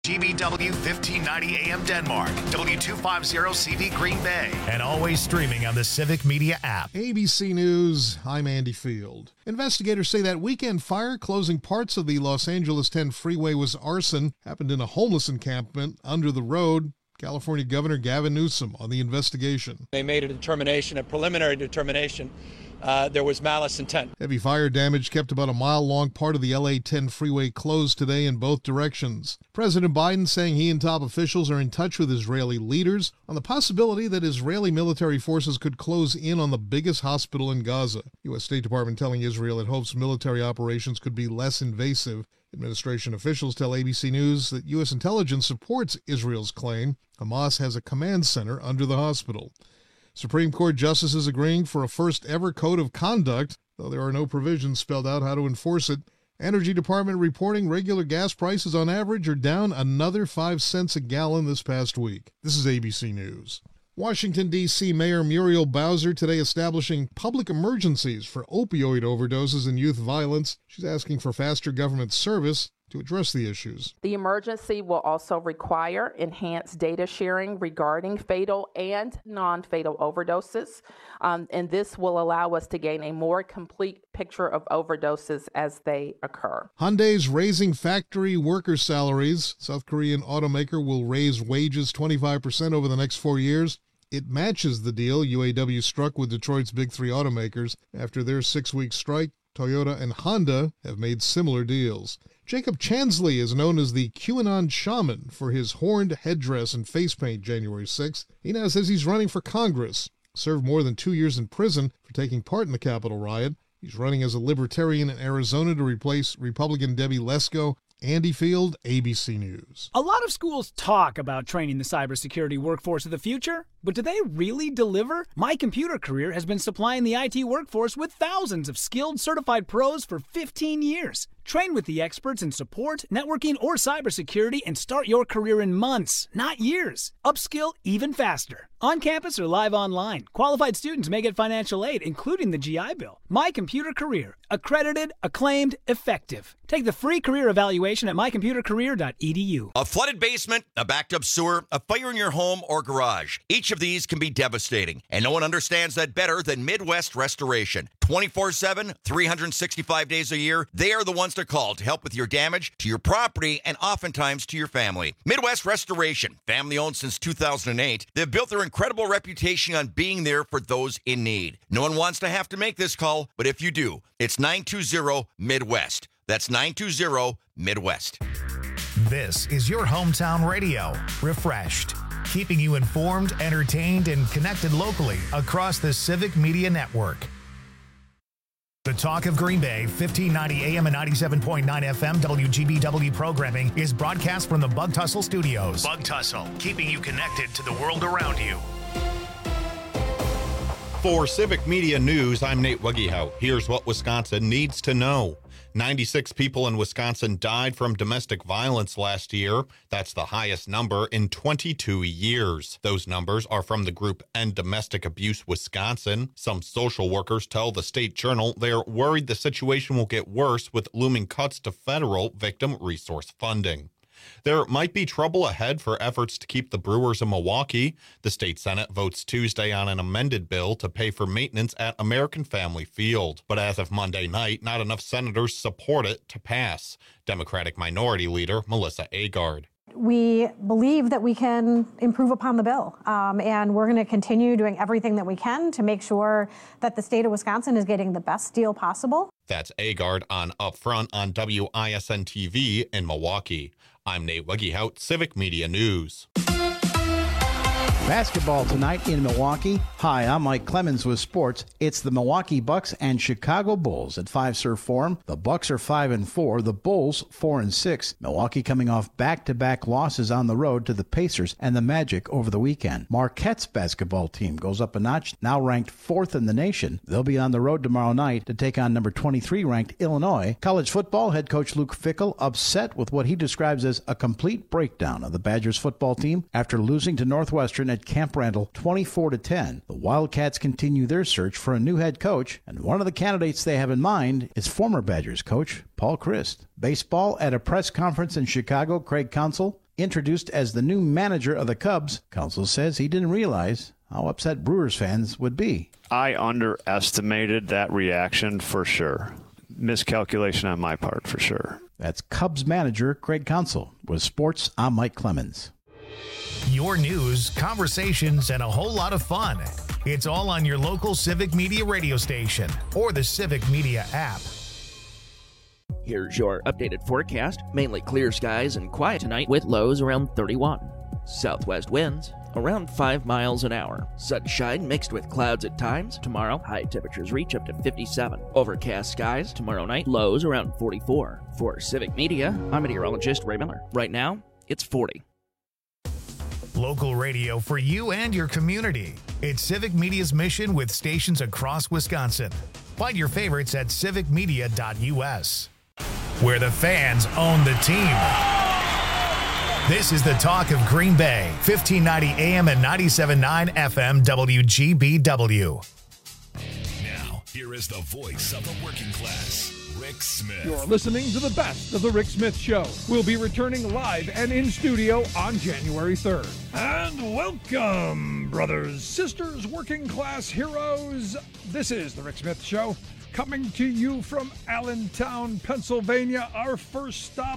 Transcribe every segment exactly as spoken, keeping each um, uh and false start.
G B W fifteen ninety A M Denmark, W two fifty C V Green Bay, and always streaming on the Civic Media app. A B C News, I'm Andy Field. Investigators say that weekend fire closing parts of the Los Angeles ten freeway was arson. Happened in a homeless encampment under the road. California Governor Gavin Newsom on the investigation. They made a determination, a preliminary determination. Uh, there was malice intent. Heavy fire damage kept about a mile-long part of the L A ten freeway closed today in both directions. President Biden saying he and top officials are in touch with Israeli leaders on the possibility that Israeli military forces could close in on the biggest hospital in Gaza. U S State Department telling Israel it hopes military operations could be less invasive. Administration officials tell A B C News that U S intelligence supports Israel's claim Hamas has a command center under the hospital. Supreme Court justices agreeing for a first-ever code of conduct, though there are no provisions spelled out how to enforce it. Energy Department reporting regular gas prices on average are down another five cents a gallon this past week. This is A B C News. Washington, D C Mayor Muriel Bowser today establishing public emergencies for opioid overdoses and youth violence. She's asking for faster government service to address the issues. The emergency will also require enhanced data sharing regarding fatal and non-fatal overdoses, um, and this will allow us to gain a more complete picture of overdoses as they occur. Hyundai's raising factory worker salaries. South Korean automaker will raise wages twenty-five percent over the next four years. It matches the deal U A W struck with Detroit's big three automakers. After their six-week strike, Toyota and Honda have made similar deals. Jacob Chansley is known as the QAnon shaman for his horned headdress and face paint January sixth. He now says he's running for Congress. Served more than two years in prison for taking part in the Capitol riot. He's running as a libertarian in Arizona to replace Republican Debbie Lesko. Andy Field, A B C News. A lot of schools talk about training the cybersecurity workforce of the future, but do they really deliver? My Computer Career has been supplying the I T workforce with thousands of skilled, certified pros for fifteen years. Train with the experts in support, networking, or cybersecurity and start your career in months, not years. Upskill even faster. On campus or live online, qualified students may get financial aid, including the G I Bill. My Computer Career. Accredited, acclaimed, effective. Take the free career evaluation at my computer career dot e d u. A flooded basement, a backed up sewer, a fire in your home or garage. Each of these can be devastating, and no one understands that better than Midwest Restoration. twenty-four seven, three hundred sixty-five days a year, they are the ones to call to help with your damage to your property and oftentimes to your family. Midwest Restoration, family owned since two thousand eight, they've built their incredible reputation on being there for those in need. No one wants to have to make this call, but if you do, it's nine two zero Midwest. That's nine two zero Midwest. This is your hometown radio, Refreshed, keeping you informed, entertained, and connected locally across the Civic Media Network. The Talk of Green Bay, fifteen ninety A M and ninety-seven point nine F M W G B W programming is broadcast from the Bug Tussle Studios. Bug Tussle, keeping you connected to the world around you. For Civic Media News, I'm Nate Wuggehout. Here's what Wisconsin needs to know. ninety-six people in Wisconsin died from domestic violence last year. That's the highest number in twenty-two years. Those numbers are from the group End Domestic Abuse Wisconsin. Some social workers tell the State Journal they're worried the situation will get worse with looming cuts to federal victim resource funding. There might be trouble ahead for efforts to keep the Brewers in Milwaukee. The state Senate votes Tuesday on an amended bill to pay for maintenance at American Family Field. But as of Monday night, not enough senators support it to pass. Democratic Minority Leader Melissa Agard. We believe that we can improve upon the bill, um, and we're going to continue doing everything that we can to make sure that the state of Wisconsin is getting the best deal possible. That's Agard on Upfront on W I S N T V in Milwaukee. I'm Nate Wuggehout, Civic Media News. Basketball tonight in Milwaukee. Hi, I'm Mike Clemens with sports. It's the Milwaukee Bucks and Chicago Bulls at Fiserv Forum. The Bucks are five and four, the Bulls four and six. Milwaukee coming off back-to-back losses on the road to the Pacers and the Magic over the weekend. Marquette's basketball team goes up a notch, now ranked fourth in the nation. They'll be on the road tomorrow night to take on number twenty-three ranked Illinois. College football head coach Luke Fickell upset with what he describes as a complete breakdown of the Badgers football team after losing to Northwestern at Camp Randall twenty-four to ten. The Wildcats continue their search for a new head coach, and one of the candidates they have in mind is former Badgers coach Paul Chryst. Baseball at a press conference in Chicago, Craig Counsell introduced as the new manager of the Cubs, Counsell says he didn't realize how upset Brewers fans would be. I underestimated that reaction for sure. Miscalculation on my part for sure. That's Cubs manager Craig Counsell. With sports, I'm Mike Clemens. Your news, conversations, and a whole lot of fun. It's all on your local Civic Media radio station or the Civic Media app. Here's your updated forecast. Mainly clear skies and quiet tonight with lows around thirty-one. Southwest winds around five miles an hour. Sunshine mixed with clouds at times. Tomorrow, high temperatures reach up to fifty-seven. Overcast skies tomorrow night, lows around forty-four. For Civic Media, I'm meteorologist Ray Miller. Right now, it's forty. Local radio for you and your community. It's Civic Media's mission with stations across Wisconsin. Find your favorites at civic media dot u s, where the fans own the team. This is the talk of Green Bay, fifteen ninety A M and ninety-seven point nine F M W G B W. Now, here is the voice of the working class, Rick Smith. You're listening to the best of the Rick Smith Show. We'll be returning live and in studio on January third. And welcome, brothers, sisters, working class heroes. This is the Rick Smith Show, coming to you from Allentown, Pennsylvania, our first stop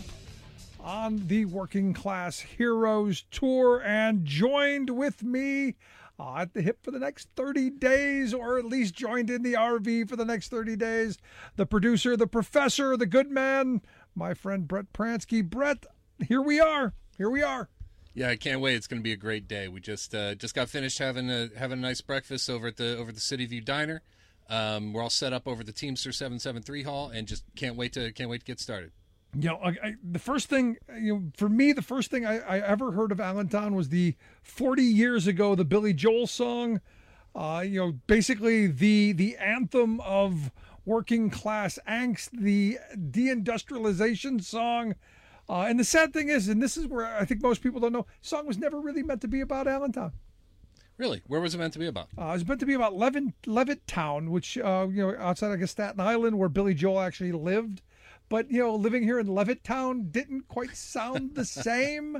on the Working Class Heroes Tour, and joined with me uh, at the hip for the next thirty days, or at least joined in the R V for the next thirty days, the producer, the professor, the good man, my friend Brett Pransky. Brett, here we are. Here we are. Yeah, I can't wait. It's going to be a great day. We just uh, just got finished having a having a nice breakfast over at the over at the City View Diner. Um, we're all set up over the Teamster seven seventy-three Hall, and just can't wait to can't wait to get started. You know, I, I, the first thing, you know, for me, the first thing I, I ever heard of Allentown was the forty years ago, the Billy Joel song. Uh, you know, basically the the anthem of working class angst, the deindustrialization song. Uh, and the sad thing is, and this is where I think most people don't know, the song was never really meant to be about Allentown. Really? Where was it meant to be about? Uh, it was meant to be about Levin, Levittown, which, uh, you know, outside, I guess, Staten Island, where Billy Joel actually lived. But, you know, living here in Levittown didn't quite sound the same.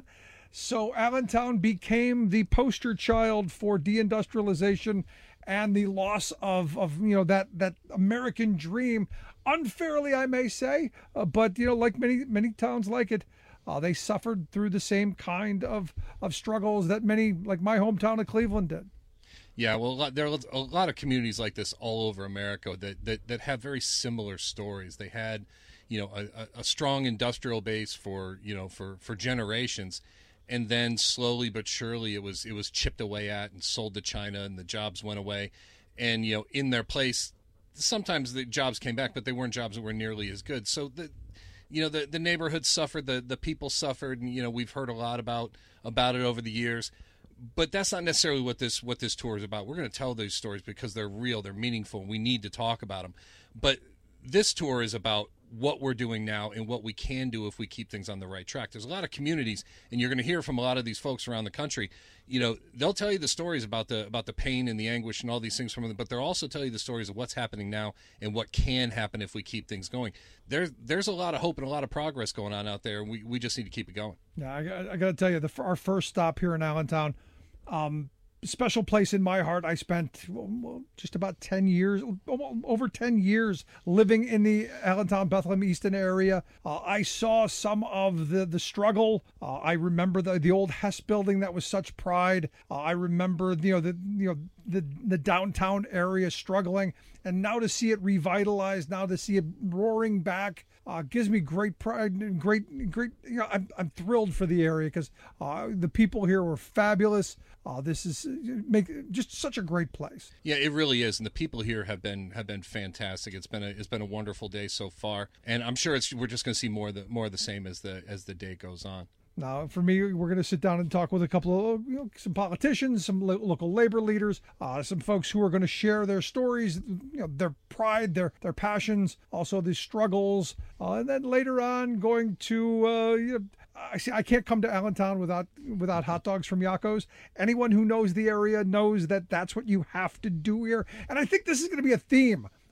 So Allentown became the poster child for deindustrialization and the loss of, of you know, that, that American dream. Unfairly, I may say, uh, but, you know, like many, many towns like it, uh, they suffered through the same kind of, of struggles that many, like my hometown of Cleveland, did. Yeah, well, a lot, there are a lot of communities like this all over America that, that, that have very similar stories. They had, you know, a, a strong industrial base for, you know, for, for generations. And then slowly but surely it was it was chipped away at and sold to China, and the jobs went away. And, you know, in their place, sometimes the jobs came back, but they weren't jobs that were nearly as good. So, the, you know, the, the neighborhood suffered, the, the people suffered, and, you know, we've heard a lot about about it over the years. But that's not necessarily what this what this tour is about. We're going to tell those stories because they're real, they're meaningful, and we need to talk about them. But this tour is about what we're doing now and what we can do if we keep things on the right track. There's a lot of communities, and you're going to hear from a lot of these folks around the country. You know, they'll tell you the stories about the about the pain and the anguish and all these things from them, but they'll also tell you the stories of what's happening now and what can happen if we keep things going. There's there's a lot of hope and a lot of progress going on out there, and we, we just need to keep it going. Yeah, I, I got to tell you, the, our first stop here in Allentown, um, special place in my heart. I spent just about ten years, over ten years living in the Allentown, Bethlehem, Easton area. Uh, I saw some of the, the struggle. Uh, I remember the, the old Hess building that was such pride. Uh, I remember, you know, the, you know, the, the downtown area struggling, and now to see it revitalized, now to see it roaring back, uh, gives me great pride and great, great, you know, I'm, I'm thrilled for the area because uh, the people here were fabulous. Uh, this is make just such a great place. Yeah, it really is, and the people here have been have been fantastic. It's been a it's been a wonderful day so far, and I'm sure it's we're just going to see more of the more of the same as the as the day goes on. Now, for me, we're going to sit down and talk with a couple of, you know, some politicians, some lo- local labor leaders, uh, some folks who are going to share their stories, you know, their pride, their their passions, also the struggles, uh, and then later on going to. Uh, you know, I see. I can't come to Allentown without without hot dogs from Yakko's. Anyone who knows the area knows that that's what you have to do here, and I think this is going to be a theme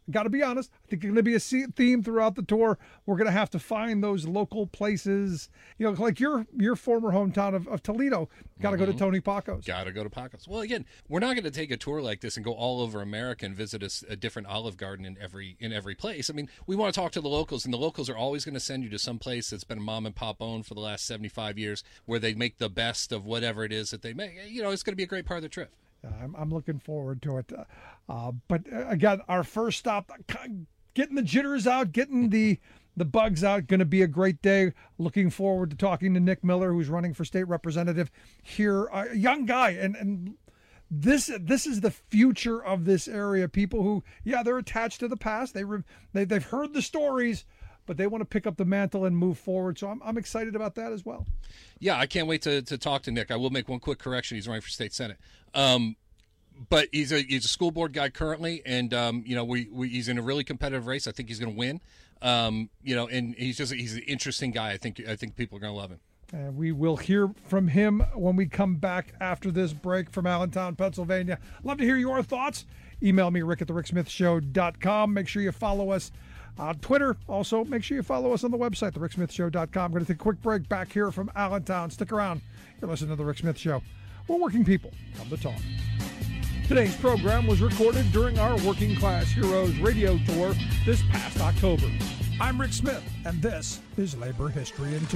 got to be honest, I think it's going to be a theme throughout the tour. We're going to have to find those local places, you know, like your your former hometown of, of Toledo. Got to mm-hmm. go to Tony Paco's. Got to go to Paco's. Well, again, we're not going to take a tour like this and go all over America and visit a, a different Olive Garden in every in every place. I mean, we want to talk to the locals, and the locals are always going to send you to some place that's been a mom and pop owned for the last seventy-five years, where they make the best of whatever it is that they make. You know, it's going to be a great part of the trip. Uh, I'm, I'm looking forward to it. Uh, but uh, again, our first stop, getting the jitters out, getting the the bugs out, going to be a great day. Looking forward to talking to Nick Miller, who's running for state representative here. A young guy, and and this this is the future of this area. People who, yeah, they're attached to the past. They, re, they they've heard the stories, but they want to pick up the mantle and move forward. So I'm I'm excited about that as well. Yeah, I can't wait to to talk to Nick. I will make one quick correction. He's running for state senate. Um, but he's a he's a school board guy currently, and um, you know, we, we he's in a really competitive race. I think he's going to win. Um, you know, and he's just he's an interesting guy. I think I think people are going to love him. And we will hear from him when we come back after this break from Allentown, Pennsylvania. Love to hear your thoughts. Email me, Rick at the rick smith show dot com. Make sure you follow us on Twitter. Also, make sure you follow us on the website, the rick smith show dot com. I'm going to take a quick break back here from Allentown. Stick around. You're listening to The Rick Smith Show. We're working people. Come to talk. Today's program was recorded during our Working Class Heroes radio tour this past October. I'm Rick Smith, and this is Labor History in Two.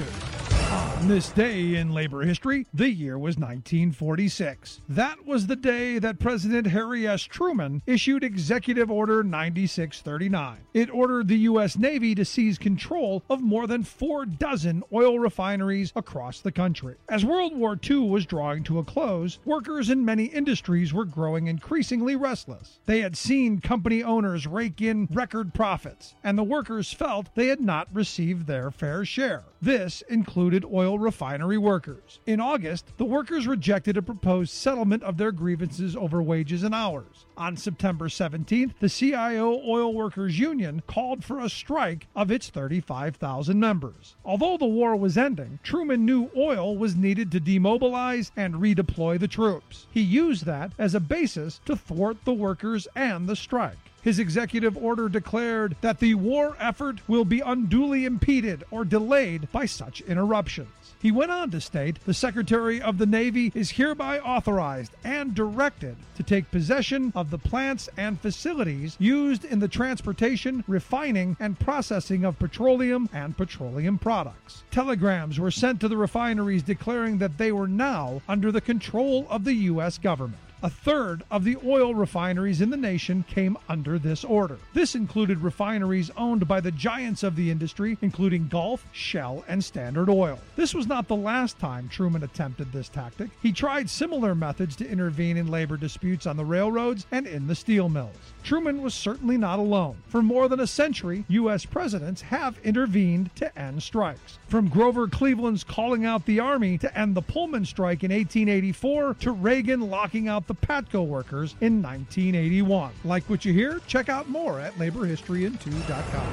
On this day in labor history, the year was nineteen forty-six. That was the day that President Harry S. Truman issued Executive Order ninety-six thirty-nine. It ordered the U S Navy to seize control of more than four dozen oil refineries across the country. As World War Two was drawing to a close, workers in many industries were growing increasingly restless. They had seen company owners rake in record profits, and the workers felt they had not received their fair share. This included oil refinery workers. In August, the workers rejected a proposed settlement of their grievances over wages and hours. On September seventeenth, the C I O Oil Workers Union called for a strike of its thirty-five thousand members. Although the war was ending, Truman knew oil was needed to demobilize and redeploy the troops. He used that as a basis to thwart the workers and the strike. His executive order declared that the war effort will be unduly impeded or delayed by such interruptions. He went on to state, the Secretary of the Navy is hereby authorized and directed to take possession of the plants and facilities used in the transportation, refining, and processing of petroleum and petroleum products. Telegrams were sent to the refineries declaring that they were now under the control of the U S government. A third of the oil refineries in the nation came under this order. This included refineries owned by the giants of the industry, including Gulf, Shell, and Standard Oil. This was not the last time Truman attempted this tactic. He tried similar methods to intervene in labor disputes on the railroads and in the steel mills. Truman was certainly not alone. For more than a century, U S presidents have intervened to end strikes. From Grover Cleveland's calling out the Army to end the Pullman strike in eighteen eighty-four to Reagan locking out the Patco workers in nineteen eighty-one. Like what you hear? Check out more at labor history in two dot com.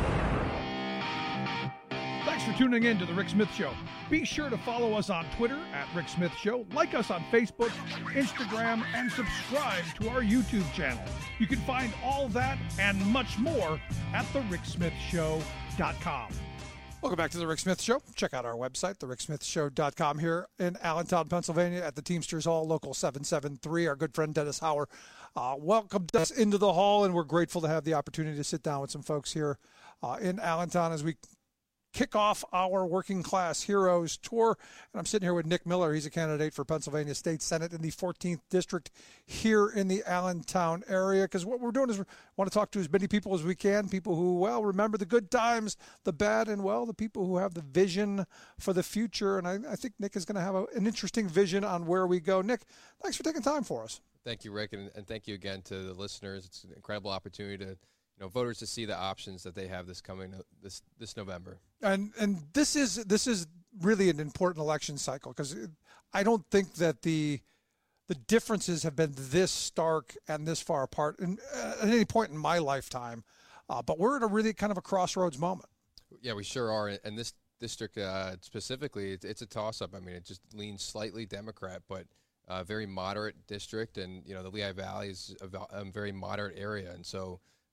Thanks for tuning in to The Rick Smith Show. Be sure to follow us on Twitter at Rick Smith Show, like us on Facebook, Instagram, and subscribe to our YouTube channel. You can find all that and much more at the rick smith show dot com. Welcome back to The Rick Smith Show. Check out our website, the rick smith show dot com, here in Allentown, Pennsylvania at the Teamsters Hall, local seven seven three. Our good friend Dennis Hauer uh, welcomed us into the hall, and we're grateful to have the opportunity to sit down with some folks here uh, in Allentown as we kick off our Working Class Heroes tour. And I'm sitting here with Nick Miller. He's a candidate for Pennsylvania State Senate in the fourteenth District here in the Allentown area. Because what we're doing is we want to talk to as many people as we can, people who, well, remember the good times, the bad, and, well, the people who have the vision for the future. And I, I think Nick is going to have a, an interesting vision on where we go. Nick, thanks for taking time for us. Thank you, Rick, and, and thank you again to the listeners. It's an incredible opportunity to You know, voters to see the options that they have this coming this this November. And and this is this is really an important election cycle, because I don't think that the the differences have been this stark and this far apart in, uh, at any point in my lifetime. Uh, but we're at a really kind of a crossroads moment. Yeah, we sure are. And this district uh, specifically, it's, it's a toss-up. I mean, it just leans slightly Democrat, but a very moderate district. And, you know, the Lehigh Valley is a, a very moderate area. And so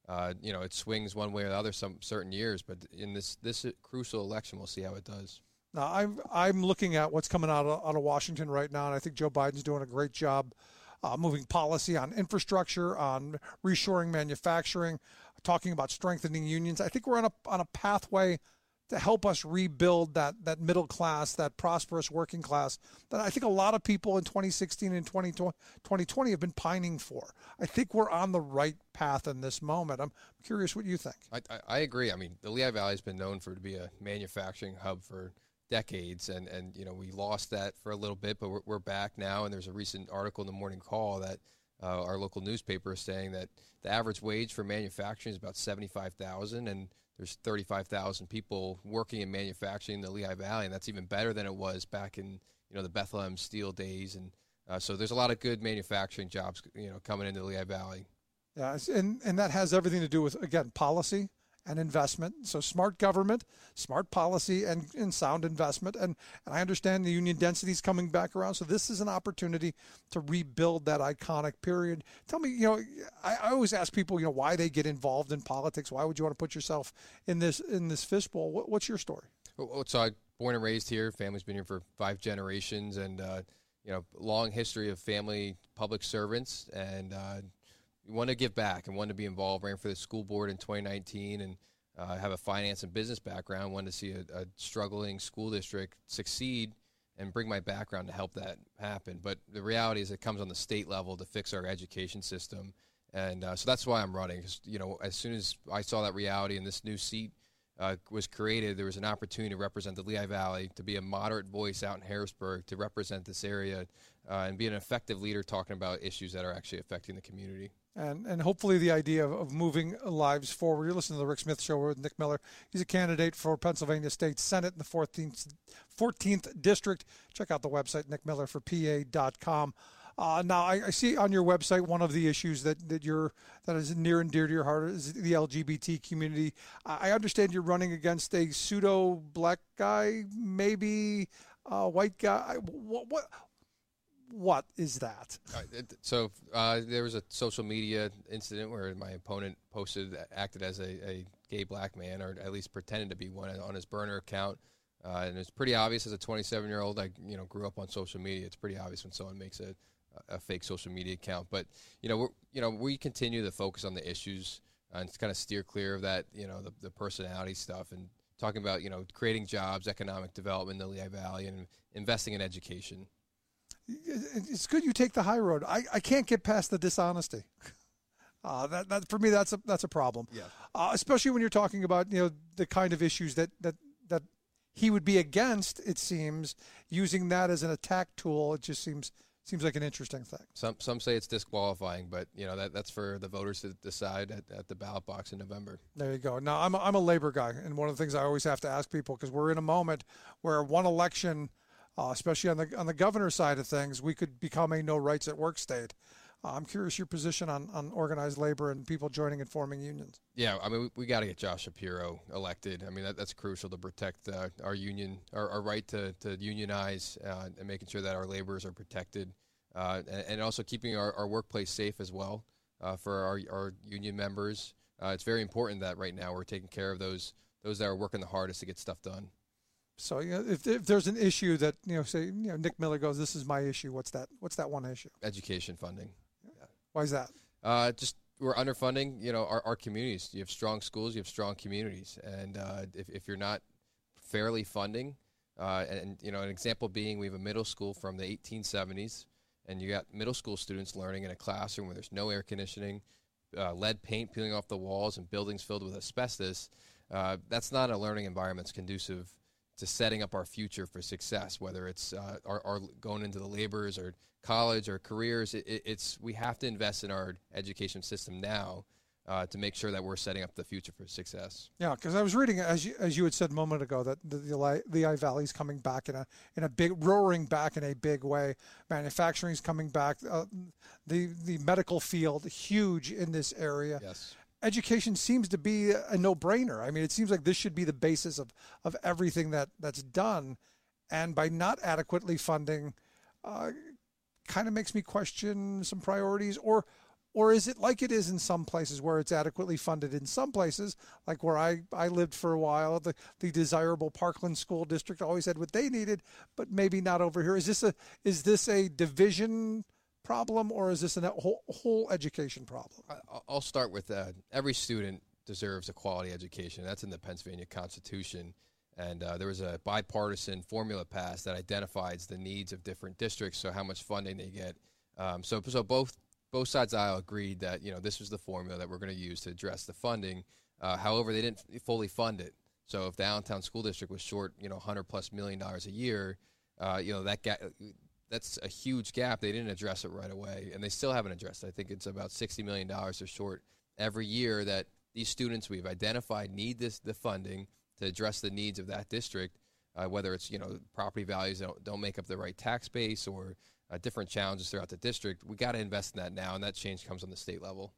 Uh, you know, it swings one way or the other some certain years, but in this this crucial election, we'll see how it does. Now, I'm I'm looking at what's coming out of, out of Washington right now, and I think Joe Biden's doing a great job uh, moving policy on infrastructure, on reshoring manufacturing, talking about strengthening unions. I think we're on a on a pathway to help us rebuild that that middle class, that prosperous working class that I think a lot of people in twenty sixteen and twenty twenty have been pining for. I think we're on the right path in this moment. I'm curious what you think. I, I, I agree. I mean, the Lehigh Valley has been known for to be a manufacturing hub for decades, and, and you know, we lost that for a little bit, but we're, we're back now, and there's a recent article in the Morning Call that uh, our local newspaper is saying that the average wage for manufacturing is about seventy-five thousand dollars, and there's thirty-five thousand people working in manufacturing in the Lehigh Valley, and that's even better than it was back in, you know, the Bethlehem Steel days. And uh, so there's a lot of good manufacturing jobs, you know, coming into the Lehigh Valley. Yeah, and, and that has everything to do with, again, policy and investment. So smart government, smart policy, and, and sound investment. And, and I understand the union density is coming back around. So this is an opportunity to rebuild that iconic period. Tell me, you know, I, I always ask people, you know, why they get involved in politics. Why would you want to put yourself in this in this fishbowl? What, what's your story? Well, so I'm born and raised here. Family's been here for five generations, and uh, you know, long history of family public servants, and uh, we want to give back and want to be involved. Ran for the school board in twenty nineteen, and uh, have a finance and business background. Wanted to see a, a struggling school district succeed and bring my background to help that happen. But the reality is, it comes on the state level to fix our education system, and uh, so that's why I'm running. 'Cause, you know, as soon as I saw that reality and this new seat uh, was created, there was an opportunity to represent the Lehigh Valley, to be a moderate voice out in Harrisburg, to represent this area, uh, and be an effective leader talking about issues that are actually affecting the community. And and hopefully the idea of, of moving lives forward. You're listening to the Rick Smith Show with Nick Miller. He's a candidate for Pennsylvania State Senate in the fourteenth, fourteenth District. Check out the website, nick miller for p a dot com. Uh, now, I, I see on your website one of the issues that, that you're that is near and dear to your heart is the L G B T community. I understand you're running against a pseudo black guy, maybe a white guy. What what, what is that? Uh, so uh, there was a social media incident where my opponent posted, acted as a, a gay black man, or at least pretended to be one, on his burner account. Uh, and it's pretty obvious as a twenty-seven-year-old, I you know grew up on social media. It's pretty obvious when someone makes a, a fake social media account. But you know, we're, you know, we continue to focus on the issues and kind of steer clear of that, you know, the, the personality stuff, and talking about, you know, creating jobs, economic development in the Lehigh Valley, and investing in education. It's good you take the high road. I, I can't get past the dishonesty. Uh, that, that for me, that's a that's a problem. Yeah. Uh, especially when you're talking about, you know, the kind of issues that that that he would be against. It seems using that as an attack tool. It just seems seems like an interesting thing. Some some say it's disqualifying, but you know that that's for the voters to decide at, at the ballot box in November. There you go. Now I'm a, I'm a labor guy, and one of the things I always have to ask people, because we're in a moment where one election, uh, especially on the on the governor's side of things, we could become a no rights at work state. Uh, I'm curious your position on, on organized labor and people joining and forming unions. Yeah, I mean, we, we got to get Josh Shapiro elected. I mean, that, that's crucial to protect uh, our union, our, our right to, to unionize, uh, and making sure that our laborers are protected, uh, and, and also keeping our, our workplace safe as well uh, for our, our union members. Uh, it's very important that right now we're taking care of those those that are working the hardest to get stuff done. So, you know, if, if there's an issue that, you know, say, you know, Nick Miller goes, this is my issue, what's that? What's that one issue? Education funding. Why is that? Uh, just we're underfunding, you know, our, our communities. You have strong schools, you have strong communities. And uh, if, if you're not fairly funding, uh, and, and, you know, an example being we have a middle school from the eighteen seventies, and you got middle school students learning in a classroom where there's no air conditioning, uh, lead paint peeling off the walls, and buildings filled with asbestos. Uh, that's not a learning environment that's conducive to setting up our future for success, whether it's uh, our, our going into the laborers or college or careers. It, it, it's we have to invest in our education system now uh, to make sure that we're setting up the future for success. Yeah, because I was reading, as you, as you had said a moment ago, that the, the Lehigh Valley is coming back in a in a big, roaring back in a big way. Manufacturing is coming back. Uh, the the medical field, huge in this area. Yes. Education seems to be a no-brainer. I mean, it seems like this should be the basis of, of everything that, that's done. And by not adequately funding, uh, kind of makes me question some priorities. Or Or is it like it is in some places where it's adequately funded? In some places, like where I, I lived for a while, the, the desirable Parkland School District always had what they needed, but maybe not over here. Is this a is this a division problem, or is this a whole, whole education problem? I'll start with that. Every student deserves a quality education. That's in the Pennsylvania Constitution. And uh, there was a bipartisan formula passed that identifies the needs of different districts, so how much funding they get. Um, so so both both sides of the aisle agreed that, you know, this was the formula that we're going to use to address the funding. Uh, however, they didn't fully fund it. So if the Allentown School District was short, you know, one hundred plus million dollars a year, uh, you know, that gap, that's a huge gap. They didn't address it right away, and they still haven't addressed it. I think it's about sixty million dollars they're short every year that these students we've identified need this the funding to address the needs of that district, uh, whether it's, you know, property values don't, don't make up the right tax base or uh, different challenges throughout the district. We got to invest in that now, and that change comes on the state level.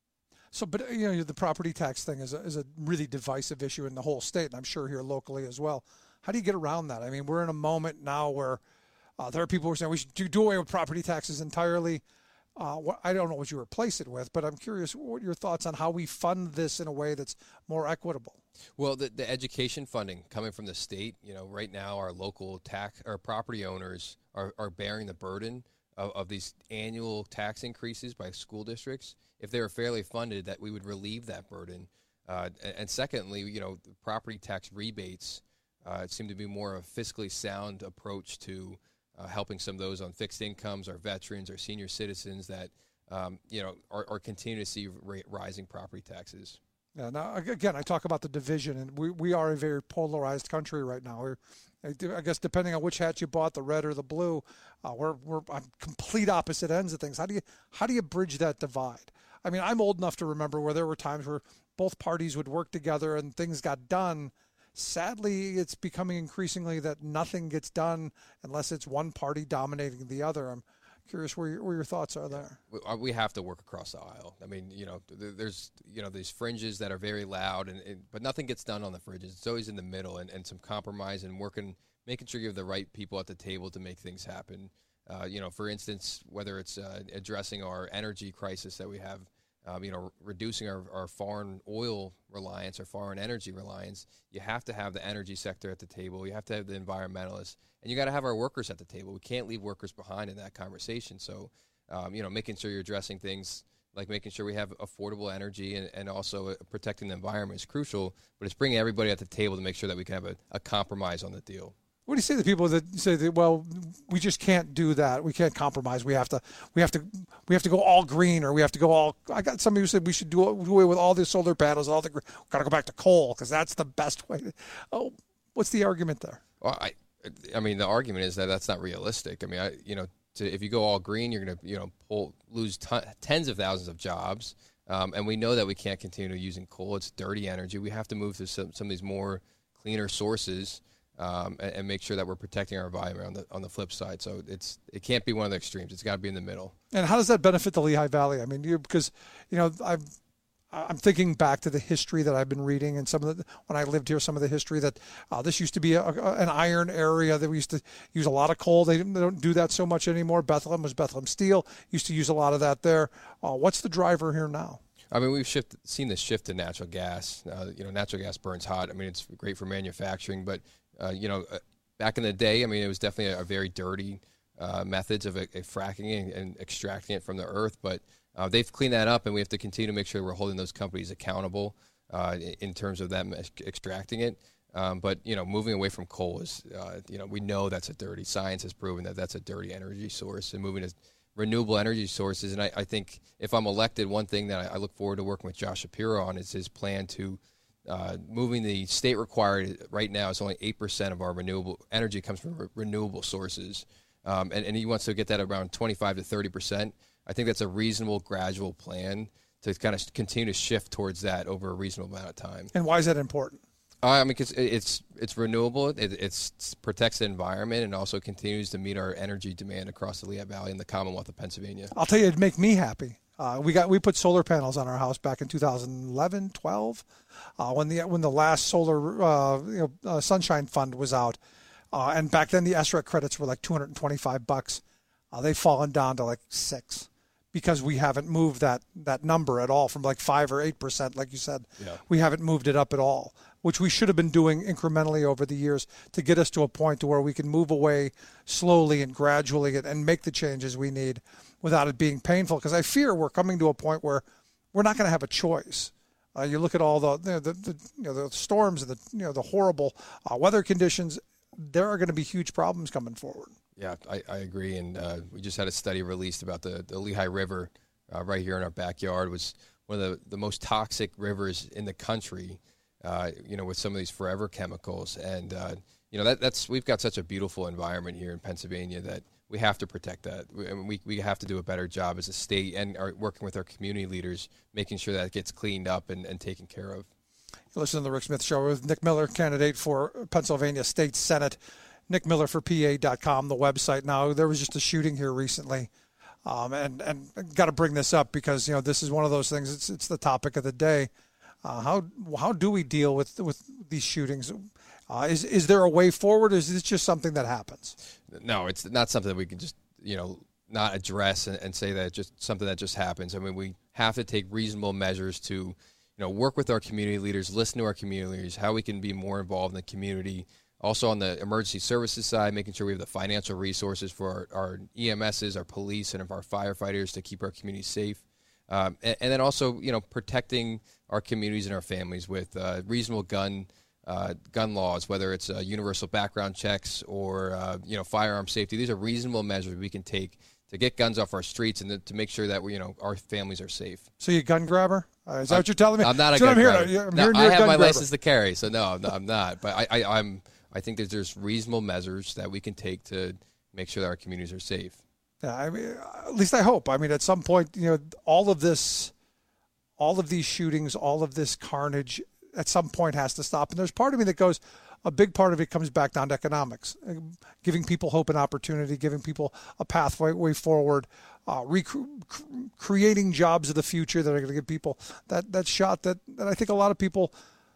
So, but, you know, the property tax thing is a, is a really divisive issue in the whole state, and I'm sure here locally as well. How do you get around that? I mean, we're in a moment now where uh, there are people who are saying we should do, do away with property taxes entirely. Uh, what, I don't know what you replace it with, but I'm curious what your thoughts on how we fund this in a way that's more equitable. Well, the, the education funding coming from the state, you know, right now our local tax or property owners are, are bearing the burden of, of these annual tax increases by school districts. If they were fairly funded, that we would relieve that burden. Uh, and, and secondly, you know, the property tax rebates uh, seem to be more of a fiscally sound approach to uh, helping some of those on fixed incomes, our veterans, our senior citizens that, um, you know, are, are continuing to see ra- rising property taxes. Yeah. Now, again, I talk about the division, and we, we are a very polarized country right now. We're, I guess, depending on which hat you bought, the red or the blue, uh, we're we're on complete opposite ends of things. How do you how do you bridge that divide? I mean, I'm old enough to remember where there were times where both parties would work together and things got done. Sadly, it's becoming increasingly that nothing gets done unless it's one party dominating the other. I'm curious where your, where your thoughts are there. We have to work across the aisle. I mean, you know, there's, you know, these fringes that are very loud, and, and but nothing gets done on the fringes. It's always in the middle, and, and some compromise and working, making sure you have the right people at the table to make things happen. Uh, you know, for instance, whether it's uh, addressing our energy crisis that we have, um, you know, reducing our, our foreign oil reliance, our foreign energy reliance, you have to have the energy sector at the table. You have to have the environmentalists, and you got to have our workers at the table. We can't leave workers behind in that conversation. So, um, you know, making sure you're addressing things like making sure we have affordable energy and, and also uh, protecting the environment is crucial, but it's bringing everybody at the table to make sure that we can have a, a compromise on the deal. What do you say to people that say that, well, we just can't do that. We can't compromise. We have to, we have to, we have to go all green, or we have to go all. I got somebody who said we should do, do away with all the solar panels, all the. Got to go back to coal because that's the best way. To, oh, what's the argument there? Well, I, I mean, the argument is that that's not realistic. I mean, I, you know, to, if you go all green, you're going to, you know, pull, lose ton, tens of thousands of jobs, um, and we know that we can't continue using coal. It's dirty energy. We have to move to some, some of these more cleaner sources. Um, and, and make sure that we're protecting our environment on the on the flip side. So it's it can't be one of the extremes. It's got to be in the middle. And how does that benefit the Lehigh Valley? I mean, you, because you know I'm I'm thinking back to the history that I've been reading, and some of the when I lived here, some of the history that uh, this used to be a, a, an iron area that we used to use a lot of coal. They, they don't do that so much anymore. Bethlehem was Bethlehem Steel. Used to use a lot of that there. Uh, what's the driver here now? I mean, we've shift, seen this shift to natural gas. Uh, you know, natural gas burns hot. I mean, it's great for manufacturing, but Uh, you know, uh, back in the day, I mean, it was definitely a, a very dirty uh, methods of a, a fracking and, and extracting it from the earth. But uh, they've cleaned that up, and we have to continue to make sure we're holding those companies accountable uh, in, in terms of them extracting it. Um, but, you know, moving away from coal is, uh, you know, we know that's a dirty, science has proven that that's a dirty energy source, and moving to renewable energy sources. And I, I think if I'm elected, one thing that I, I look forward to working with Josh Shapiro on is his plan to Uh, moving the state required right now is only eight percent of our renewable energy comes from re- renewable sources. Um, and, and he wants to get that around twenty-five to thirty percent. I think that's a reasonable, gradual plan to kind of continue to shift towards that over a reasonable amount of time. And why is that important? Uh, I mean, cause it's, it's renewable, it it's, it protects the environment, and also continues to meet our energy demand across the Lehigh Valley and the Commonwealth of Pennsylvania. I'll tell you, it'd make me happy. Uh, we got we put solar panels on our house back in two thousand eleven, twelve, uh, when the when the last solar uh, you know, uh, sunshine fund was out, uh, and back then the S R E C credits were like two hundred twenty-five bucks. Uh, they've fallen down to like six because we haven't moved that that number at all from like five or eight percent, like you said. Yeah. We haven't moved it up at all, which we should have been doing incrementally over the years to get us to a point to where we can move away slowly and gradually and, and make the changes we need without it being painful. Because I fear we're coming to a point where we're not going to have a choice. Uh, you look at all the the, the, the you know the storms and the you know the horrible uh, weather conditions. There are going to be huge problems coming forward. Yeah, I, I agree. And uh, we just had a study released about the, the Lehigh River uh, right here in our backyard. It was one of the, the most toxic rivers in the country, uh, you know, with some of these forever chemicals. And, uh, you know, that, that's we've got such a beautiful environment here in Pennsylvania that we have to protect that. We, I mean, we, we have to do a better job as a state and are working with our community leaders, making sure that it gets cleaned up and, and taken care of. You listen to the Rick Smith Show with Nick Miller, candidate for Pennsylvania State Senate. Nick Miller for P A dot com, the website. Now, there was just a shooting here recently, um, and and got to bring this up because you know this is one of those things. It's it's the topic of the day. Uh, how how do we deal with with these shootings? Uh, is is there a way forward? Or is this just something that happens? No, it's not something that we can just you know not address and, and say that it's just something that just happens. I mean, we have to take reasonable measures to you know work with our community leaders, listen to our community leaders, how we can be more involved in the community. Also on the emergency services side, making sure we have the financial resources for our, our E M Ss, our police, and our firefighters to keep our communities safe. Um, and, and then also, you know, protecting our communities and our families with uh, reasonable gun uh, gun laws, whether it's uh, universal background checks or, uh, you know, firearm safety. These are reasonable measures we can take to get guns off our streets and to, to make sure that, we, you know, our families are safe. So you a gun grabber? Uh, is that I'm, what you're telling me? I'm not a so gun I'm grabber. Here, I'm no, hearing I you're a have gun my grabber. license to carry, so no, no I'm not. But I, I, I'm... I think that there's reasonable measures that we can take to make sure that our communities are safe. Yeah, I mean, at least I hope. I mean, at some point, you know, all of this, all of these shootings, all of this carnage, at some point has to stop. And there's part of me that goes, a big part of it comes back down to economics, giving people hope and opportunity, giving people a pathway way forward, uh, rec- creating jobs of the future that are going to give people that that shot that, that I think a lot of people.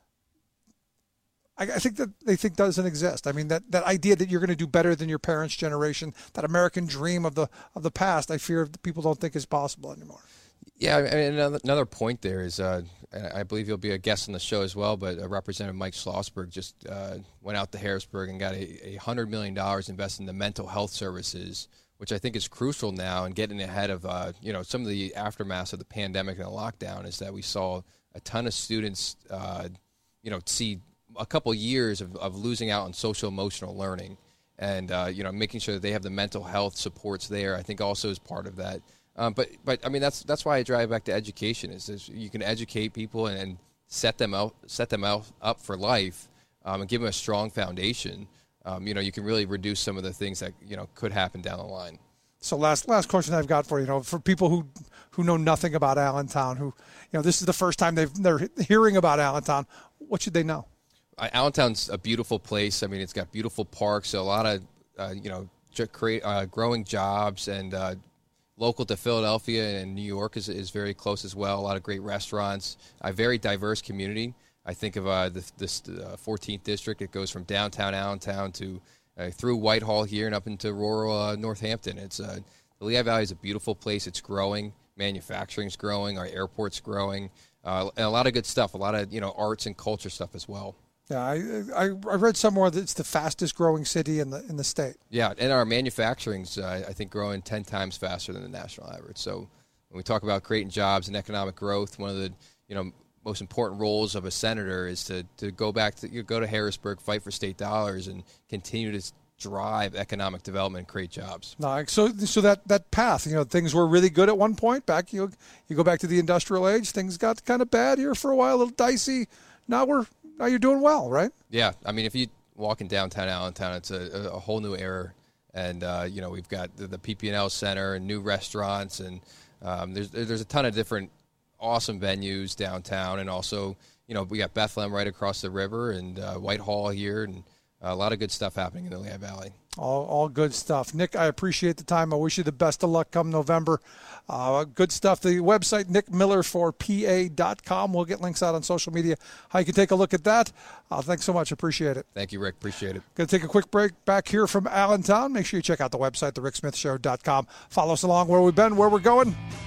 I think that they think doesn't exist. I mean, that, that idea that you're going to do better than your parents' generation, that American dream of the of the past, I fear people don't think is possible anymore. Yeah, I mean, another, another point there is, uh, I believe you'll be a guest on the show as well, but uh, Representative Mike Schlossberg just uh, went out to Harrisburg and got a, a one hundred million dollars invested in the mental health services, which I think is crucial now and getting ahead of, uh, you know, some of the aftermath of the pandemic and the lockdown is that we saw a ton of students, uh, you know, see a couple years of, of losing out on social emotional learning and, uh, you know, making sure that they have the mental health supports there, I think also is part of that. Um, but, but I mean, that's that's why I drive back to education is, is you can educate people and, and set them out, set them out, up for life um, and give them a strong foundation. Um, you know, you can really reduce some of the things that, you know, could happen down the line. So last last question I've got for you, you know, for people who who know nothing about Allentown, who, you know, this is the first time they've, they're hearing about Allentown, what should they know? Uh, Allentown's a beautiful place. I mean, it's got beautiful parks, so a lot of, uh, you know, create, uh, growing jobs, and uh, local to Philadelphia and New York is is very close as well. A lot of great restaurants, a very diverse community. I think of uh, the, this uh, fourteenth district. It goes from downtown Allentown to uh, through Whitehall here and up into rural uh, Northampton. It's uh, the Lehigh Valley is a beautiful place. It's growing. Manufacturing's growing. Our airport's growing. Uh, and a lot of good stuff. A lot of, you know, arts and culture stuff as well. Yeah, I, I I read somewhere that it's the fastest growing city in the in the state. Yeah, and our manufacturing's uh, I think growing ten times faster than the national average. So when we talk about creating jobs and economic growth, one of the you know most important roles of a senator is to, to go back to you go to Harrisburg, fight for state dollars, and continue to drive economic development and create jobs. No, so so that, that path, you know, things were really good at one point. Back you you go back to the industrial age, things got kind of bad here for a while, a little dicey. Now we're Now you're doing well, right? Yeah. I mean, if you walk in downtown Allentown, it's a, a whole new era. And, uh, you know, we've got the, the P P and L Center and new restaurants. And um, there's there's a ton of different awesome venues downtown. And also, you know, we got Bethlehem right across the river and uh, Whitehall here. And a lot of good stuff happening in the Lehigh Valley. All, all good stuff. Nick, I appreciate the time. I wish you the best of luck come November. Uh, good stuff. The website, nick miller for P A dot com. We'll get links out on social media how you can take a look at that. Uh, thanks so much. Appreciate it. Thank you, Rick. Appreciate it. Going to take a quick break back here from Allentown. Make sure you check out the website, the rick smith show dot com. Follow us along where we've been, where we're going.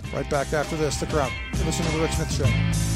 Right back after this. Stick around. You're listening to The Rick Smith Show.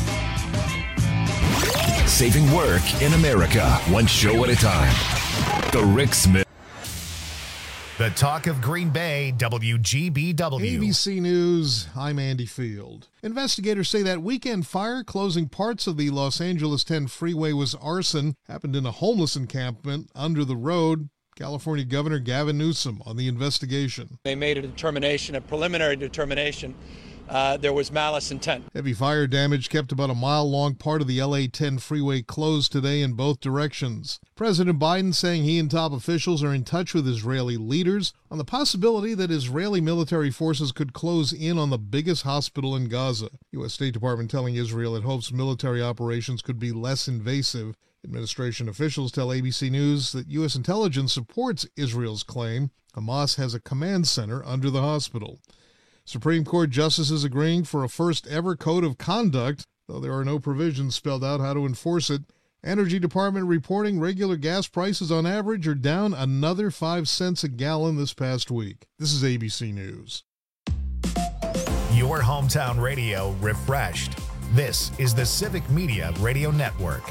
Saving work in America, one show at a time. The Rick Smith. The talk of Green Bay, W G B W. A B C News, I'm Andy Field. Investigators say that weekend fire closing parts of the Los Angeles ten freeway was arson. Happened in a homeless encampment under the road. California Governor Gavin Newsom on the investigation. They made a determination, a preliminary determination. Uh, there was malice intent. Heavy fire damage kept about a mile-long part of the L A ten freeway closed today in both directions. President Biden saying he and top officials are in touch with Israeli leaders on the possibility that Israeli military forces could close in on the biggest hospital in Gaza. U S State Department telling Israel it hopes military operations could be less invasive. Administration officials tell A B C News that U S intelligence supports Israel's claim Hamas has a command center under the hospital. Supreme Court justices agreeing for a first-ever code of conduct, though there are no provisions spelled out how to enforce it. Energy Department reporting regular gas prices on average are down another five cents a gallon this past week. This is A B C News. Your hometown radio refreshed. This is the Civic Media Radio Network.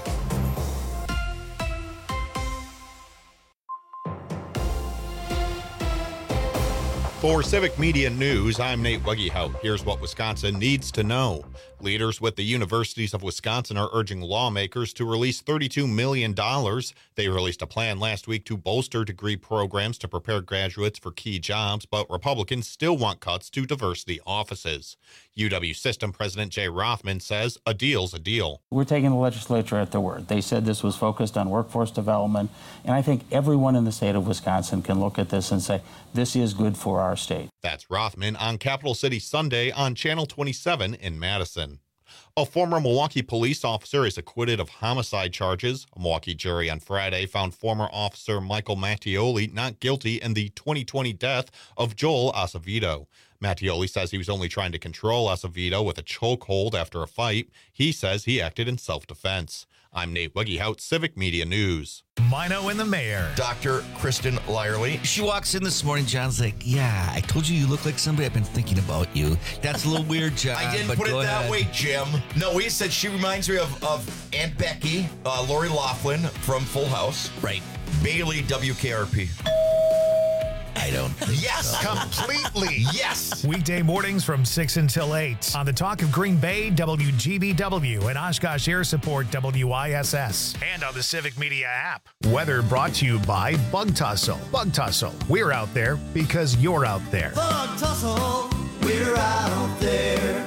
For Civic Media News, I'm Nate Weggehout. Here's what Wisconsin needs to know. Leaders with the universities of Wisconsin are urging lawmakers to release thirty-two million dollars. They released a plan last week to bolster degree programs to prepare graduates for key jobs, but Republicans still want cuts to diversity offices. U W System President Jay Rothman says a deal's a deal. We're taking the legislature at their word. They said this was focused on workforce development, and I think everyone in the state of Wisconsin can look at this and say, this is good for our state. That's Rothman on Capital City Sunday on Channel twenty-seven in Madison. A former Milwaukee police officer is acquitted of homicide charges. A Milwaukee jury on Friday found former officer Michael Mattioli not guilty in the twenty twenty death of Joel Acevedo. Mattioli says he was only trying to control Acevedo with a chokehold after a fight. He says he acted in self-defense. I'm Nate Weggehout, Civic Media News. Mino and the Mayor. Doctor Kristen Lyerly. She walks in this morning. John's like, yeah, I told you you look like somebody. I've been thinking about you. That's a little weird, John. I didn't but put it go that ahead. way, Jim. No, he said she reminds me of, of Aunt Becky, uh, Lori Loughlin from Full House. Right. Bailey, W K R P. I don't think Yes, so. completely. Yes. Weekday mornings from six until eight on the Talk of Green Bay, W G B W, and Oshkosh Air Support, W I S S, and on the Civic Media app. Weather brought to you by Bug Tussle. Bug Tussle. We're out there because you're out there. Bug Tussle. We're out there.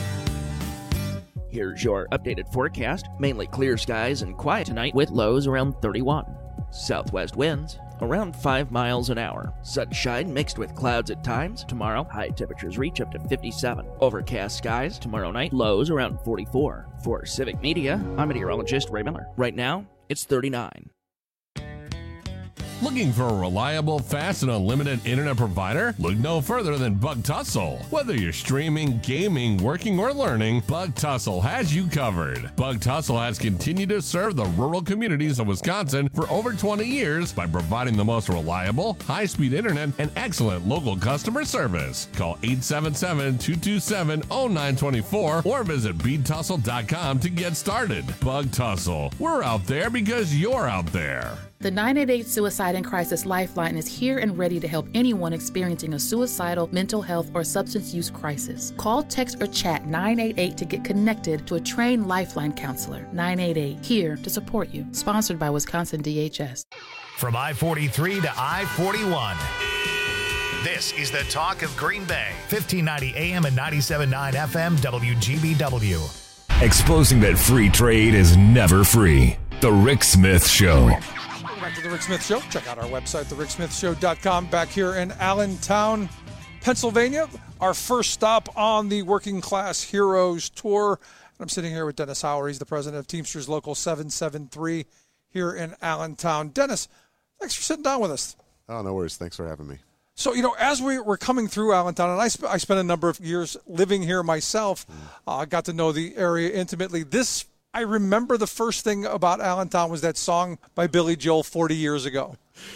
Here's your updated forecast. Mainly clear skies and quiet tonight with lows around thirty-one. Southwest winds around five miles an hour. Sunshine mixed with clouds at times. Tomorrow, high temperatures reach up to fifty-seven. Overcast skies tomorrow night, lows around forty-four. For Civic Media, I'm meteorologist Ray Miller. Right now, it's thirty-nine. Looking for a reliable, fast, and unlimited internet provider? Look no further than Bug Tussle. Whether you're streaming, gaming, working, or learning, Bug Tussle has you covered. Bug Tussle has continued to serve the rural communities of Wisconsin for over twenty years by providing the most reliable, high-speed internet and excellent local customer service. Call eight seven seven, two two seven, zero nine two four or visit bead tussle dot com to get started. Bug Tussle. We're out there because you're out there. The nine eight eight Suicide and Crisis Lifeline is here and ready to help anyone experiencing a suicidal, mental health, or substance use crisis. Call, text, or chat nine eight eight to get connected to a trained Lifeline counselor. nine eight eight, here to support you. Sponsored by Wisconsin D H S. From I forty-three to I forty-one. This is the Talk of Green Bay. fifteen ninety A M and ninety-seven point nine F M W G B W. Exposing that free trade is never free. The Rick Smith Show. Back to the Rick Smith Show. Check out our website, the rick smith show dot com. Back here in Allentown, Pennsylvania. Our first stop on the Working Class Heroes Tour. I'm sitting here with Dennis Hauer. He's the president of Teamsters Local seven seven three here in Allentown. Dennis, thanks for sitting down with us. Oh, no worries. Thanks for having me. So, you know, as we were coming through Allentown, and I, sp- I spent a number of years living here myself, I mm. uh, got to know the area intimately. This I remember the first thing about Allentown was that song by Billy Joel forty years ago.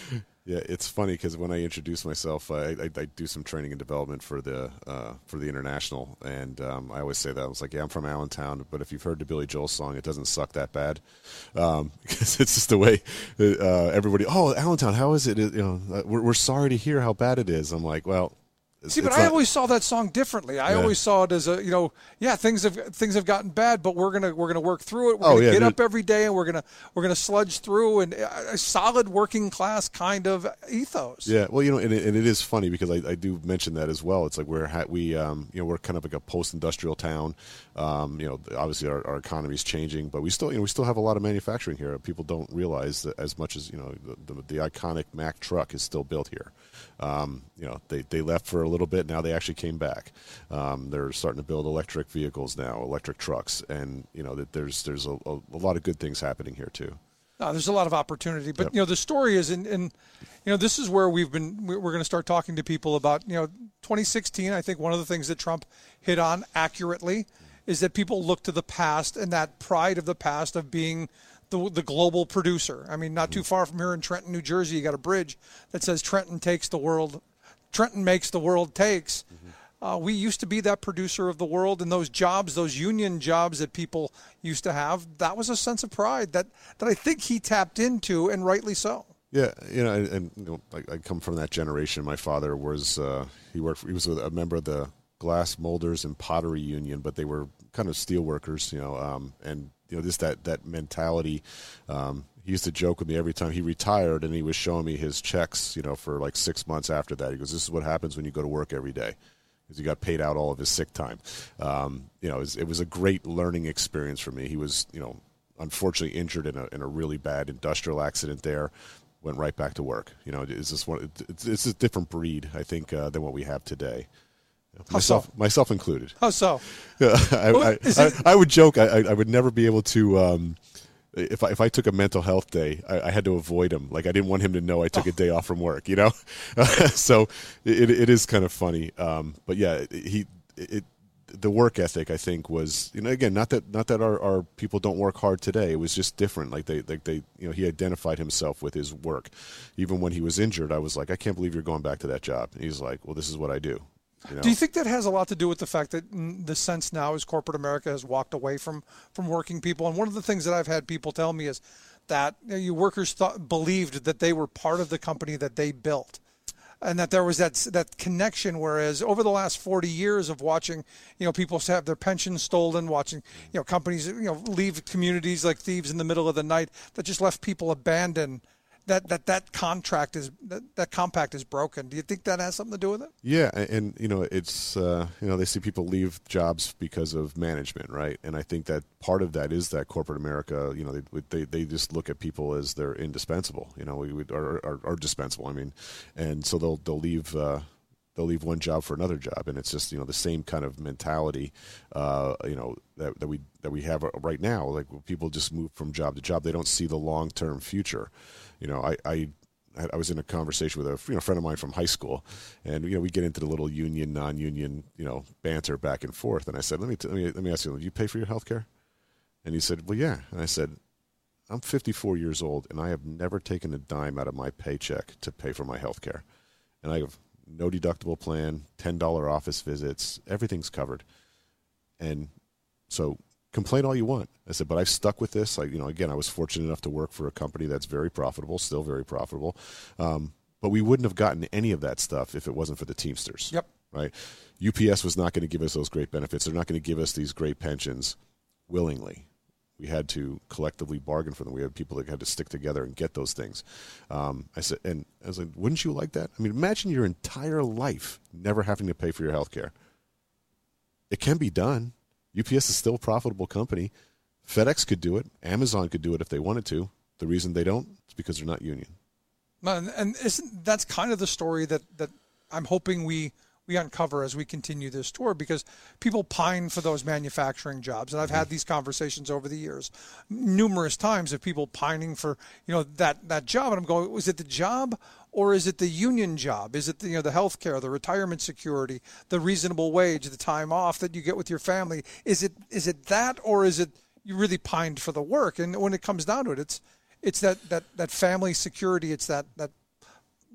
Yeah, it's funny because when I introduce myself, I, I, I do some training and development for the uh, for the international, and um, I always say that I was like, "Yeah, I'm from Allentown, but if you've heard the Billy Joel song, it doesn't suck that bad," um, because it's just the way uh, everybody. Oh, Allentown, how is it? You know, we're, we're sorry to hear how bad it is. I'm like, well. See, but it's I not, always saw that song differently. I yeah. always saw it as a, you know, yeah, things have things have gotten bad, but we're gonna we're gonna work through it. We're Oh, gonna yeah, get dude. up every day, and we're gonna we're gonna sludge through, and a a solid working class kind of ethos. Yeah, well, you know, and it, and it is funny because I, I do mention that as well. It's like we're ha- we um, you know we're kind of like a post-industrial town. Um, you know, obviously our, our economy is changing, but we still you know we still have a lot of manufacturing here. People don't realize that as much as you know the, the, the iconic Mack truck is still built here. Um, you know, they they left for a little bit. Now they actually came back. Um, they're starting to build electric vehicles now, electric trucks, and you know that there's there's a, a, a lot of good things happening here too. No, there's a lot of opportunity, but Yep. you know the story is in, in, you know this is where we've been. We're going to start talking to people about you know twenty sixteen. I think one of the things that Trump hit on accurately is that people look to the past and that pride of the past of being the the global producer. I mean, not too far from here in Trenton, New Jersey, you got a bridge that says Trenton takes the world, Trenton makes the world takes. Uh, we used to be that producer of the world, and those jobs, those union jobs that people used to have, that was a sense of pride that, that I think he tapped into, and rightly so. Yeah, you know, and, and you know, I, I come from that generation. My father was uh, he worked for, he was a member of the Glass Molders and Pottery Union, but they were kind of steel workers, you know, um, and you know, just that that mentality. Um, he used to joke with me every time he retired, and he was showing me his checks, you know, for like six months after that. He goes, "This is what happens when you go to work every day." Because he got paid out all of his sick time. Um, you know, it was, it was a great learning experience for me. He was, you know, unfortunately injured in a in a really bad industrial accident there. Went right back to work. You know, it's just one. It's, it's a different breed, I think, uh, than what we have today. How Myself, so? myself included. How so? Yeah, I, Well, I, is I, it- I would joke. I, I I would never be able to. Um, if I if I took a mental health day, I, I had to avoid him. Like I didn't want him to know I took a day off from work. You know, so it it is kind of funny. Um, but yeah, he it. The work ethic, I think, was, you know, again, not that not that our, our people don't work hard today. It was just different. Like they, like they, you know, he identified himself with his work. Even when he was injured, I was like, I can't believe you're going back to that job. And he's like, well, this is what I do. You know? Do you think that has a lot to do with the fact that mm, the sense now is corporate America has walked away from, from working people? And one of the things that I've had people tell me is that you, know, you workers thought, believed that they were part of the company that they built. And that there was that that connection, whereas over the last forty years of watching, you know, people have their pensions stolen, watching, you know, companies, you know, leave communities like thieves in the middle of the night, that just left people abandoned. That that that contract is that, that compact is broken. Do you think that has something to do with it? Yeah, and, and you know, it's uh, you know, they see people leave jobs because of management, right? And I think that part of that is that corporate America, you know, they they, they just look at people as they're indispensable, you know, we would are, are, are dispensable. I mean, and so they'll they'll leave. Uh, They'll leave one job for another job, and it's just, you know, the same kind of mentality, uh, you know, that, that we that we have right now. Like people just move from job to job; they don't see the long term future. You know, I, I I was in a conversation with a you know friend of mine from high school, and you know we get into the little union non union you know banter back and forth. And I said, let me t- let me let me ask you, do you pay for your health care? And he said, well, yeah. And I said, I'm fifty-four years old, and I have never taken a dime out of my paycheck to pay for my health care, and I have no deductible plan, ten dollar office visits, everything's covered. And so complain all you want. I said, but I've stuck with this. Like, you know, again, I was fortunate enough to work for a company that's very profitable, still very profitable. Um, but we wouldn't have gotten any of that stuff if it wasn't for the Teamsters. Yep. Right? U P S was not going to give us those great benefits. They're not going to give us these great pensions willingly. We had to collectively bargain for them. We had people that had to stick together and get those things. Um, I said, and I was like, wouldn't you like that? I mean, imagine your entire life never having to pay for your health care. It can be done. U P S is still a profitable company. FedEx could do it. Amazon could do it if they wanted to. The reason they don't is because they're not union. And, and isn't that's kind of the story that, that I'm hoping we we uncover as we continue this tour, because people pine for those manufacturing jobs. And I've had these conversations over the years numerous times of people pining for, you know, that, that job. And I'm going, was it the job or is it the union job? Is it the, you know, the health care, the retirement security, the reasonable wage, the time off that you get with your family? Is it, is it that, or is it you really pined for the work? And when it comes down to it, it's, it's that, that, that family security. It's that, that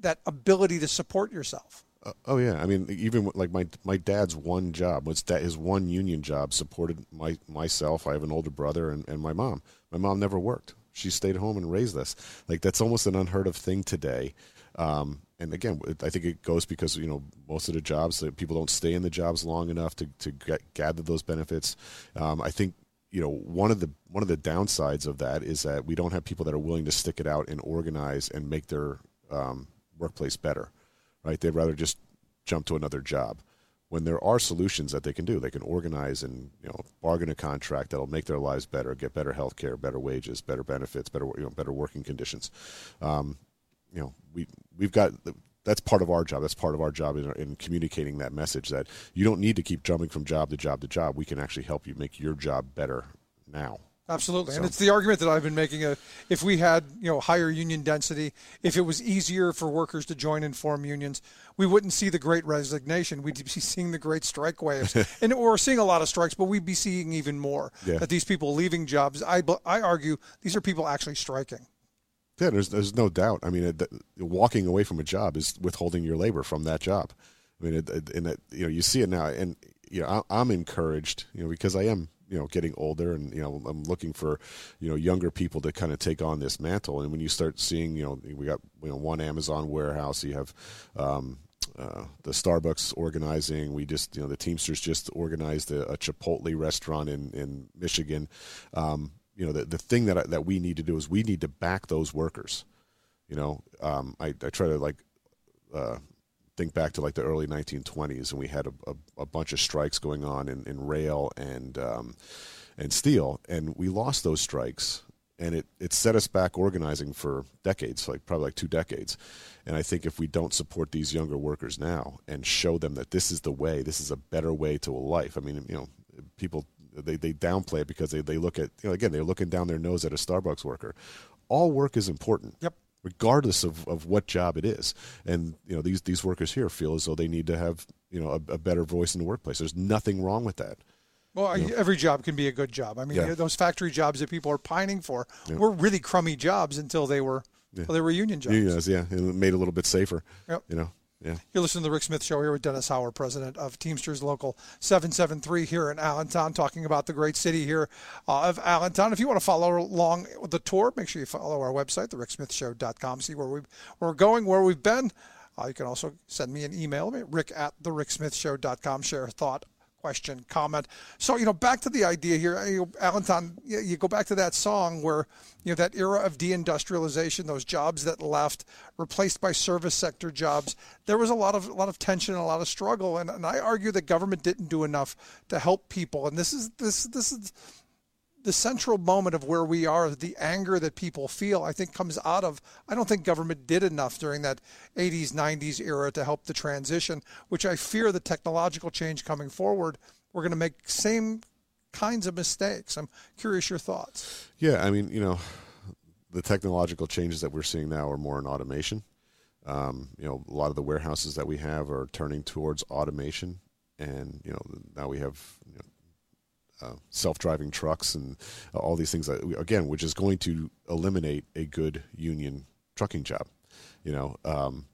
that ability to support yourself. Uh, oh yeah, I mean, even like my my dad's one job was that his one union job supported my myself. I have an older brother and, and my mom. My mom never worked; she stayed home and raised us. Like that's almost an unheard of thing today. Um, and again, I think it goes because you know most of the jobs that people don't stay in the jobs long enough to to get, gather those benefits. Um, I think you know one of the one of the downsides of that is that we don't have people that are willing to stick it out and organize and make their um, workplace better. Right? They'd rather just jump to another job. When there are solutions that they can do, they can organize and you know bargain a contract that'll make their lives better, get better health care, better wages, better benefits, better you know better working conditions. Um, you know we we've got that's part of our job. That's part of our job in, in communicating that message that you don't need to keep jumping from job to job to job. We can actually help you make your job better now. Absolutely. So. And it's the argument that I've been making. Uh, if we had, you know, higher union density, if it was easier for workers to join and form unions, we wouldn't see the great resignation. We'd be seeing the great strike waves. And we're seeing a lot of strikes, but we'd be seeing even more. Yeah. That these people leaving jobs, I, I argue these are people actually striking. Yeah, there's there's no doubt. I mean, it, walking away from a job is withholding your labor from that job. I mean, it, it, and it, you know, you see it now, and you know, I, I'm encouraged, you know, because I am, you know, getting older, and you know, I'm looking for, you know, younger people to kind of take on this mantle. And when you start seeing, you know, we got you know one Amazon warehouse, you have um, uh, the Starbucks organizing. We just, you know, the Teamsters just organized a, a Chipotle restaurant in in Michigan. Um, You know, the, the thing that I, that we need to do is we need to back those workers. You know, um, I, I try to, like, uh, think back to, like, the early nineteen twenties, and we had a, a, a bunch of strikes going on in, in rail and um, and steel, and we lost those strikes, and it, it set us back organizing for decades, like probably like two decades. And I think if we don't support these younger workers now and show them that this is the way, this is a better way to a life. I mean, you know, people – They they downplay it because they, they look at, you know, again, they're looking down their nose at a Starbucks worker. All work is important, yep, regardless of, of what job it is. And, you know, these, these workers here feel as though they need to have, you know, a, a better voice in the workplace. There's nothing wrong with that. Well, you know? Every job can be a good job. I mean, Yeah. those factory jobs that people are pining for Yeah. were really crummy jobs until they were Yeah. until they were union jobs. Unions, yeah, and it made it a little bit safer, Yep. you know. Yeah. You're listening to the Rick Smith Show here with Dennis Howard, president of Teamsters Local seven seven three here in Allentown, talking about the great city here uh, of Allentown. If you want to follow along with the tour, make sure you follow our website, the rick smith show dot com, see where, we've, where we're going, where we've been. Uh, you can also send me an email, rick at the rick smith show dot com, share a thought, question, comment. So, you know, back to the idea here, you, Allentown, you, you go back to that song where, you know, that era of deindustrialization, those jobs that left, replaced by service sector jobs. There was a lot of a lot of tension and a lot of struggle, and, and I argue that government didn't do enough to help people. And this is this this is the central moment of where we are. The anger that people feel, I think, comes out of, I don't think government did enough during that eighties, nineties era to help the transition, which I fear the technological change coming forward, we're going to make same kinds of mistakes. I'm curious your thoughts. Yeah, I mean, you know, the technological changes that we're seeing now are more in automation. Um, you know, a lot of the warehouses that we have are turning towards automation, and, you know, now we have, you know, Uh, self-driving trucks and uh, all these things that, again, which is going to eliminate a good union trucking job. You know, um,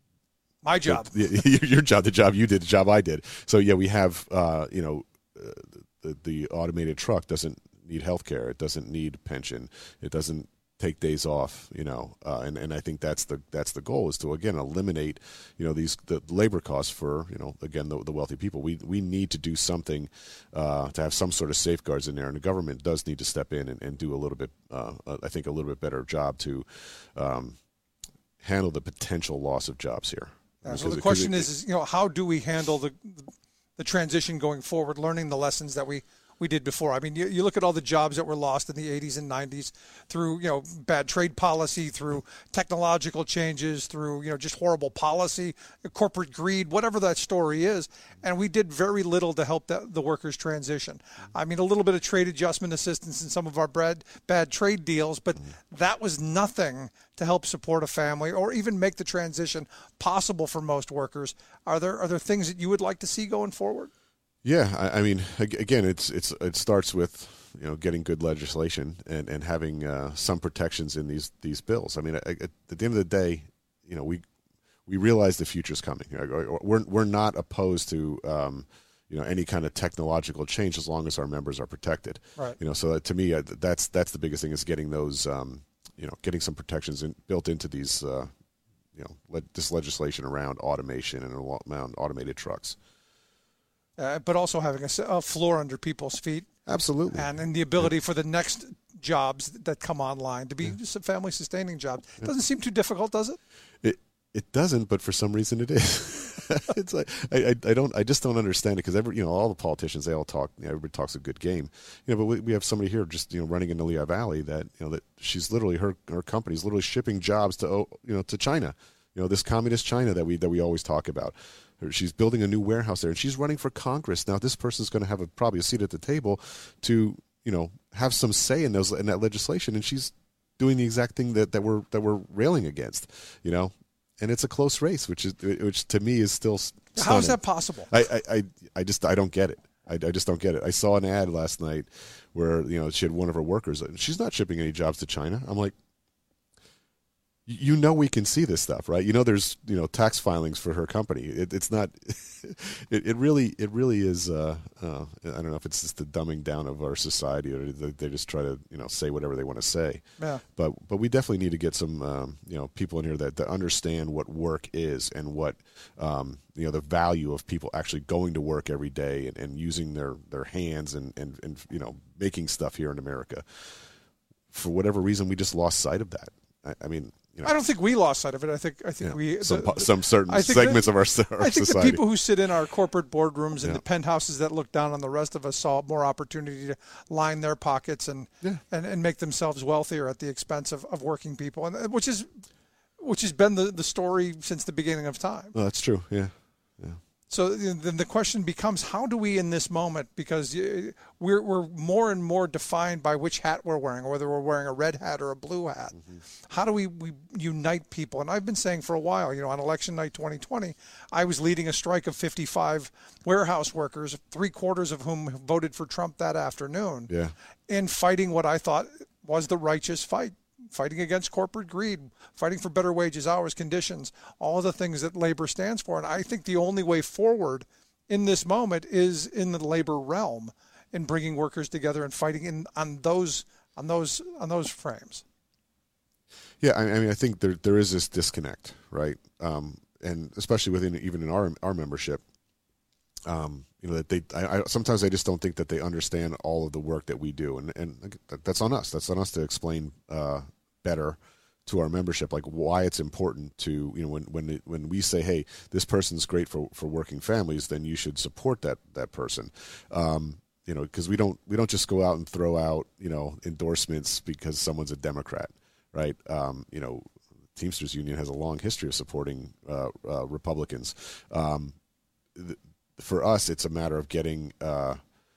my job, the, your job, the job you did, the job I did. So yeah, we have, uh, you know, uh, the, the automated truck doesn't need healthcare. It doesn't need pension. It doesn't take days off, you know, uh, and and I think that's the that's the goal, is to again eliminate, you know, these the labor costs for, you know, again the, the wealthy people. We we need to do something uh, to have some sort of safeguards in there, and the government does need to step in and, and do a little bit, uh, I think, a little bit better job to um, handle the potential loss of jobs here. Yeah, so the question it, is, is, you know, how do we handle the the transition going forward, learning the lessons that we. we did before. I mean, you, you look at all the jobs that were lost in the eighties and nineties through, you know, bad trade policy, through technological changes, through, you know, just horrible policy, corporate greed, whatever that story is. And we did very little to help the, the workers transition. I mean, a little bit of trade adjustment assistance in some of our bad, bad trade deals, but that was nothing to help support a family or even make the transition possible for most workers. Are there, are there things that you would like to see going forward? Yeah, I, I mean, again, it's it's it starts with, you know, getting good legislation and and having uh, some protections in these these bills. I mean, at, at the end of the day, you know, we we realize the future's coming. We're we're not opposed to um, you know, any kind of technological change as long as our members are protected. Right. You know, so that, to me, uh, that's that's the biggest thing is getting those, um, you know, getting some protections in, built into these, uh, you know, le- this legislation around automation and around automated trucks. Uh, but also having a, a floor under people's feet. Absolutely. And, and the ability yeah. for the next jobs that come online to be yeah. some family-sustaining jobs. It doesn't seem too difficult, does it? It it doesn't, but for some reason it is. It's like I, I I don't I just don't understand it because every you know all the politicians they all talk you know, everybody talks a good game, you know. But we, we have somebody here just you know running in the Lehigh Valley that you know that she's literally her her company's literally shipping jobs to you know to China, you know this communist China that we that we always talk about. She's building a new warehouse there, and she's running for Congress now. This person's going to have a, probably a seat at the table to you know have some say in those in that legislation, and she's doing the exact thing that, that we're that we're railing against, you know. And it's a close race, which is which to me is still stunning. How is that possible? I, I, I, I just I don't get it. I, I just don't get it. I saw an ad last night where you know she had one of her workers. She's not shipping any jobs to China. I'm like, you know, we can see this stuff, right? You know, there's you know tax filings for her company. It, it's not. it, it really it really is. Uh, uh, I don't know if it's just the dumbing down of our society, or they, they just try to you know say whatever they want to say. Yeah. But but we definitely need to get some um, you know people in here that, that understand what work is and what um, you know the value of people actually going to work every day and, and using their, their hands and, and, and you know making stuff here in America. For whatever reason, we just lost sight of that. I, I mean. You know, I don't think we lost sight of it. I think I think yeah, we some, the, some certain segments that, of our, our I think society. the people who sit in our corporate boardrooms and yeah. the penthouses that look down on the rest of us saw more opportunity to line their pockets and yeah. and, and make themselves wealthier at the expense of, of working people, and which is which has been the, the story since the beginning of time. Well, that's true. Yeah. Yeah. So then the question becomes, how do we in this moment, because we're we're more and more defined by which hat we're wearing, or whether we're wearing a red hat or a blue hat. Mm-hmm. How do we, we unite people? And I've been saying for a while, you know, on election night twenty twenty, I was leading a strike of fifty-five warehouse workers, three quarters of whom voted for Trump that afternoon, yeah. in fighting what I thought was the righteous fight. Fighting against corporate greed, fighting for better wages, hours, conditions, all of the things that labor stands for. And I think the only way forward in this moment is in the labor realm, in bringing workers together and fighting in on those on those on those frames. Yeah, I, I mean, I think there there is this disconnect, right? Um, and especially within even in our our membership, um, you know, that they I, I, sometimes I just don't think that they understand all of the work that we do, and and that's on us. That's on us to explain uh, better to our membership, like why it's important to, you know, when when it, when we say, hey, this person's great for, for working families, then you should support that that person. Um, you know, because we don't we don't just go out and throw out, you know, endorsements because someone's a Democrat, right? Um, you know, Teamsters Union has a long history of supporting uh, uh, Republicans. Um, th- for us, it's a matter of getting uh,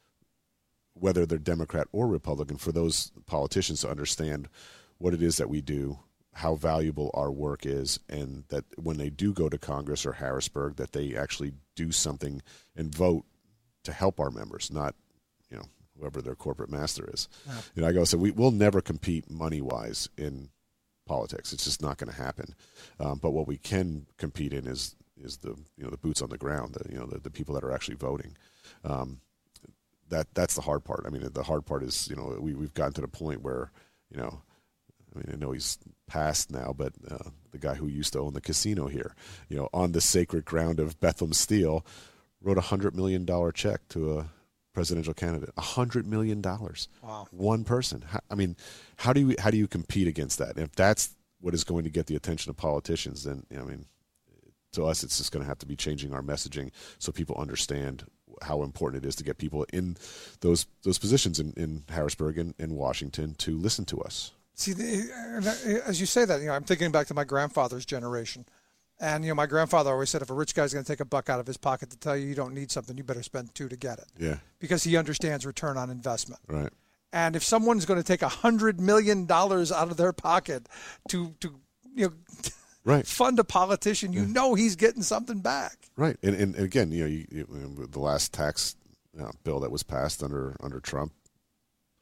whether they're Democrat or Republican, for those politicians to understand what it is that we do, how valuable our work is, and that when they do go to Congress or Harrisburg, that they actually do something and vote to help our members, not, you know, whoever their corporate master is. Yeah. You know, I go, so we, we'll never compete money-wise in politics. It's just not going to happen. Um, but what we can compete in is is the, you know, the boots on the ground, the, you know, the, the people that are actually voting. Um, that that's the hard part. I mean, the hard part is, you know, we, we've gotten to the point where, you know, I mean, I know he's passed now, but uh, the guy who used to own the casino here, you know, on the sacred ground of Bethlehem Steel, wrote a hundred million dollar check to a presidential candidate. A hundred million dollars. Wow. One person. How, I mean, how do you how do you compete against that? And if that's what is going to get the attention of politicians, then, you know, I mean, to us, it's just going to have to be changing our messaging so people understand how important it is to get people in those those positions in, in Harrisburg and, and Washington to listen to us. See, the, as you say that, you know, I'm thinking back to my grandfather's generation. And, you know, my grandfather always said, if a rich guy's going to take a buck out of his pocket to tell you you don't need something, you better spend two to get it. Yeah. Because he understands return on investment. Right. And if someone's going to take one hundred million dollars out of their pocket to, to you know, right. fund a politician, you yeah. know he's getting something back. Right. And, and again, you know, you, you, the last tax you know, bill that was passed under under Trump,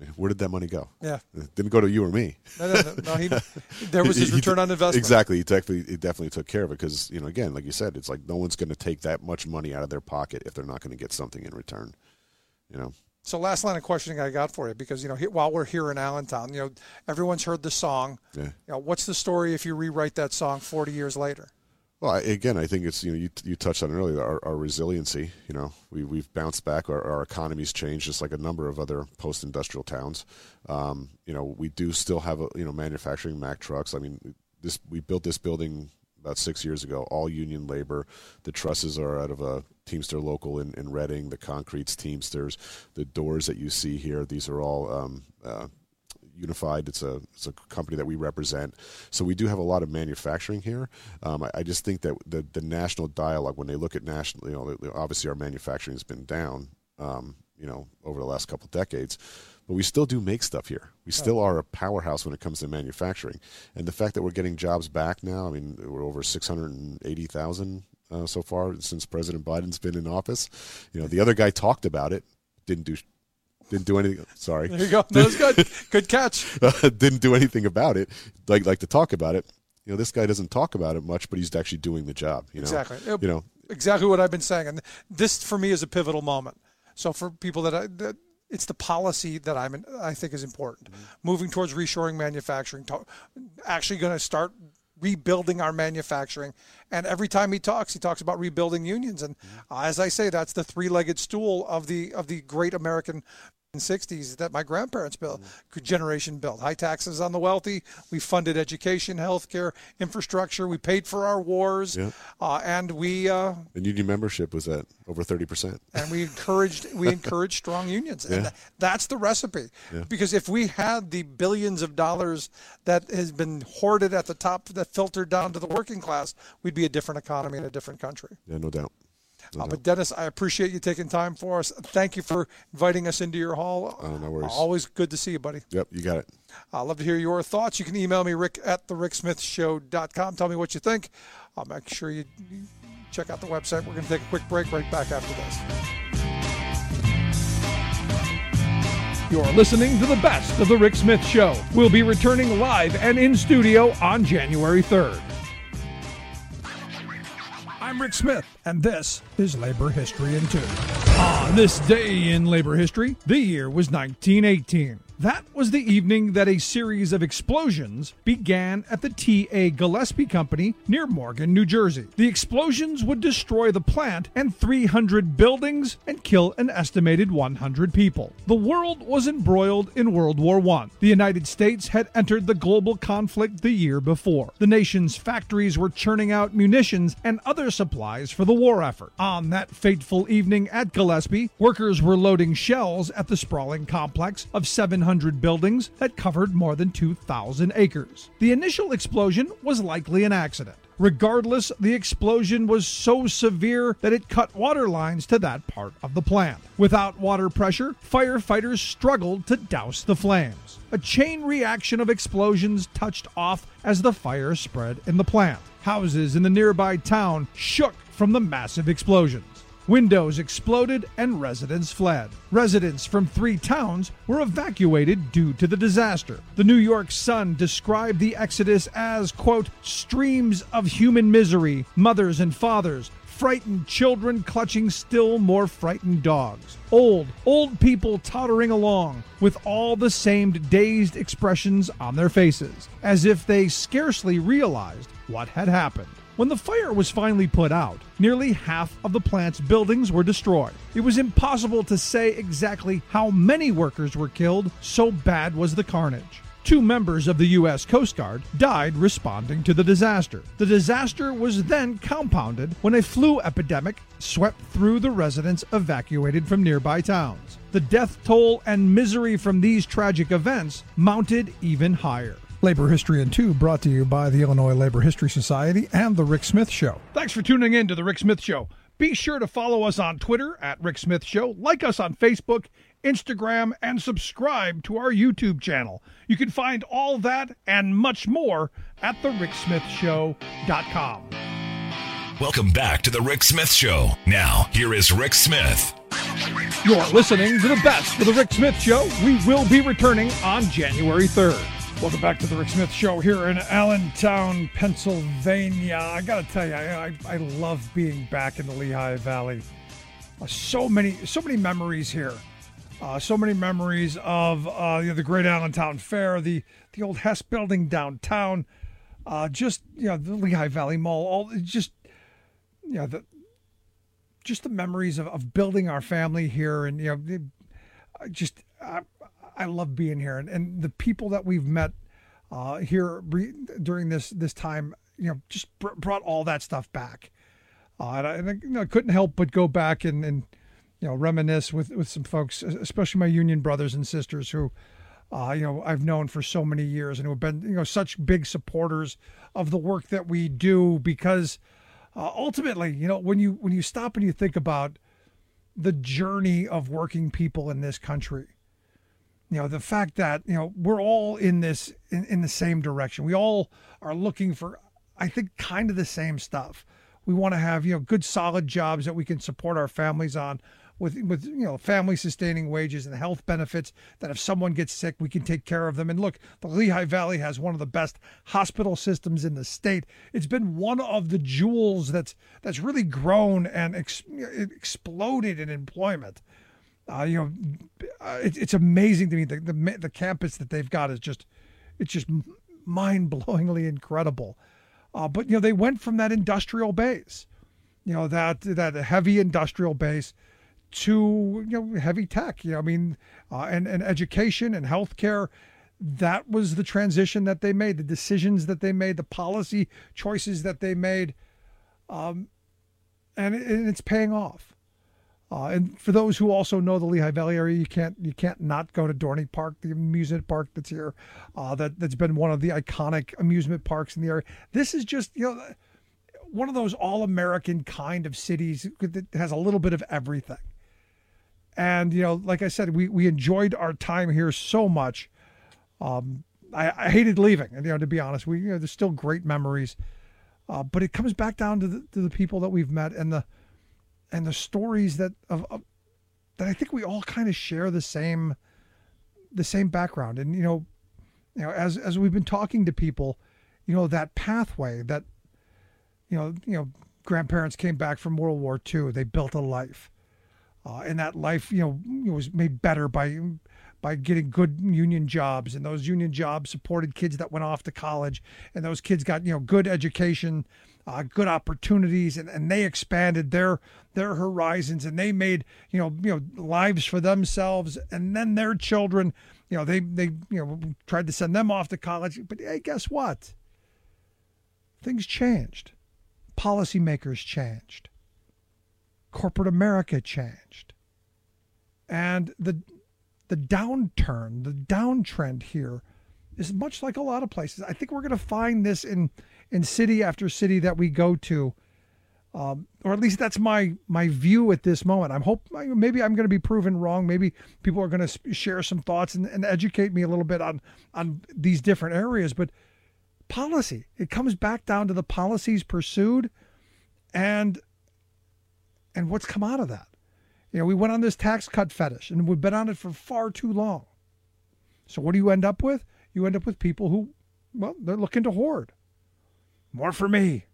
Where did that money go? Yeah. It didn't go to you or me. No, no, no. no he, there was his He- return on investment. Exactly. He definitely, he definitely took care of it because, you know, again, like you said, it's like no one's going to take that much money out of their pocket if they're not going to get something in return, you know. So last line of questioning I got for you, because, you know, he, while we're here in Allentown, you know, everyone's heard the song. Yeah. You know, what's the story if you rewrite that song forty years later? Well, I, again, I think it's, you know, you, you touched on it earlier, our, our resiliency. You know, we, we've bounced back. Our, our economy's changed just like a number of other post-industrial towns. Um, you know, we do still have, a, you know, manufacturing Mack trucks. I mean, this we built this building about six years ago, all union labor. The trusses are out of a Teamster local in, in Reading. The concrete's Teamsters. The doors that you see here, these are all um, uh, Unified. It's a it's a company that we represent. So we do have a lot of manufacturing here. Um, I, I just think that the the national dialogue, when they look at national, you know, obviously our manufacturing has been down, um, you know, over the last couple of decades. But we still do make stuff here. We still are a powerhouse when it comes to manufacturing. And the fact that we're getting jobs back now, I mean, we're over six hundred eighty thousand uh, so far since President Biden's been in office. You know, the other guy talked about it, didn't do didn't do anything. Sorry. There you go. That was good. Good catch. Didn't do anything about it. Like like to talk about it. You know, this guy doesn't talk about it much, but he's actually doing the job. You know? Exactly. You know, exactly what I've been saying. And this, for me, is a pivotal moment. So for people that I that, it's the policy that I'm in, I think is important. Mm-hmm. Moving towards reshoring manufacturing, to, actually going to start rebuilding our manufacturing. And every time he talks, he talks about rebuilding unions. And mm-hmm. uh, as I say, that's the three-legged stool of the of the great American sixties that my grandparents built, mm-hmm. generation built. High taxes on the wealthy. We funded education, healthcare, infrastructure. We paid for our wars, yeah. uh, and we uh, and union membership was at over thirty percent. And we encouraged we encouraged strong unions, yeah. and th- that's the recipe. Yeah. Because if we had the billions of dollars that has been hoarded at the top, that filtered down to the working class, we'd be a different economy and a different country. Yeah, no doubt. Uh, but Dennis, I appreciate you taking time for us. Thank you for inviting us into your hall. Oh, no worries. Always good to see you, buddy. Yep, you got it. I'd love to hear your thoughts. You can email me, rick at the rick smith show dot com. Tell me what you think. I'll make sure you check out the website. We're going to take a quick break right back after this. You're listening to the best of The Rick Smith Show. We'll be returning live and in studio on January third. I'm Rick Smith, and this is Labor History in Two. On this day in labor history, the year was nineteen eighteen. That was the evening that a series of explosions began at the T A Gillespie Company near Morgan, New Jersey. The explosions would destroy the plant and three hundred buildings and kill an estimated one hundred people. The world was embroiled in World War One. The United States had entered the global conflict the year before. The nation's factories were churning out munitions and other supplies for the war effort. On that fateful evening at Gillespie, workers were loading shells at the sprawling complex of seven hundred buildings that covered more than two thousand acres. The initial explosion was likely an accident. Regardless, the explosion was so severe that it cut water lines to that part of the plant. Without water pressure, firefighters struggled to douse the flames. A chain reaction of explosions touched off as the fire spread in the plant. Houses in the nearby town shook from the massive explosions. Windows exploded and residents fled. Residents from three towns were evacuated due to the disaster. The New York Sun described the exodus as, quote, streams of human misery, mothers and fathers, frightened children clutching still more frightened dogs. Old, old people tottering along with all the same dazed expressions on their faces, as if they scarcely realized what had happened. When the fire was finally put out, nearly half of the plant's buildings were destroyed. It was impossible to say exactly how many workers were killed, so bad was the carnage. Two members of the U S Coast Guard died responding to the disaster. The disaster was then compounded when a flu epidemic swept through the residents evacuated from nearby towns. The death toll and misery from these tragic events mounted even higher. Labor History in Two, brought to you by the Illinois Labor History Society and The Rick Smith Show. Thanks for tuning in to The Rick Smith Show. Be sure to follow us on Twitter at Rick Smith Show, like us on Facebook, Instagram, and subscribe to our YouTube channel. You can find all that and much more at the rick smith show dot com. Welcome back to The Rick Smith Show. Now, here is Rick Smith. You're listening to the best of the Rick Smith Show. We will be returning on January third. Welcome back to the Rick Smith Show here in Allentown, Pennsylvania. I got to tell you, I, I, I love being back in the Lehigh Valley. Uh, so many, so many memories here. Uh, so many memories of uh, you know, the Great Allentown Fair, the the old Hess Building downtown, uh, just you know the Lehigh Valley Mall, all just you know the just the memories of, of building our family here, and you know just I, I love being here, and, and the people that we've met uh, here re- during this this time, you know, just br- brought all that stuff back, uh, and, I, and I, you know, couldn't help but go back and and. you know, reminisce with, with some folks, especially my union brothers and sisters who, uh, you know, I've known for so many years and who have been, you know, such big supporters of the work that we do, because uh, ultimately, you know, when you when you stop and you think about the journey of working people in this country, you know, the fact that, you know, we're all in this in, in the same direction. We all are looking for, I think, kind of the same stuff. We want to have, you know, good, solid jobs that we can support our families on, with, with you know, family sustaining wages and health benefits, that if someone gets sick, we can take care of them. And look, the Lehigh Valley has one of the best hospital systems in the state. It's been one of the jewels that's that's really grown and ex, exploded in employment. Uh, you know, it, it's amazing to me. The, the the campus that they've got is just, it's just mind-blowingly incredible. Uh, but, you know, they went from that industrial base, you know, that that heavy industrial base to, you know, heavy tech, you know, I mean, uh, and, and education and healthcare. That was the transition that they made, the decisions that they made, the policy choices that they made. Um, and, it, and it's paying off. Uh, and for those who also know the Lehigh Valley area, you can't you can't not go to Dorney Park, the amusement park that's here. Uh, that that's been one of the iconic amusement parks in the area. This is just, you know, one of those all-American kind of cities that has a little bit of everything. And, you know, like I said, we we enjoyed our time here so much. Um, I, I hated leaving, and, you know, to be honest, we you know, there's still great memories, uh, but it comes back down to the to the people that we've met and the. And the stories that of, of that I think we all kind of share the same the same background. And you know, you know, as as we've been talking to people, you know, that pathway that you know, you know, grandparents came back from World War Two. They built a life, uh, and that life, you know, was made better by by getting good union jobs, and those union jobs supported kids that went off to college, and those kids got, you know, good education. Uh, good opportunities, and, and they expanded their their horizons, and they made, you know you know lives for themselves, and then their children, you know they they you know tried to send them off to college, but hey, guess what? Things changed, policymakers changed, corporate America changed, and the the downturn, the downtrend here is much like a lot of places. I think we're going to find this in in city after city that we go to, um, or at least that's my my view at this moment. I'm hope maybe I'm going to be proven wrong. Maybe people are going to share some thoughts and, and educate me a little bit on on these different areas. But policy, it comes back down to the policies pursued, and and what's come out of that. You know, we went on this tax cut fetish, and we've been on it for far too long. So what do you end up with? You end up with people who, well, they're looking to hoard. More for me.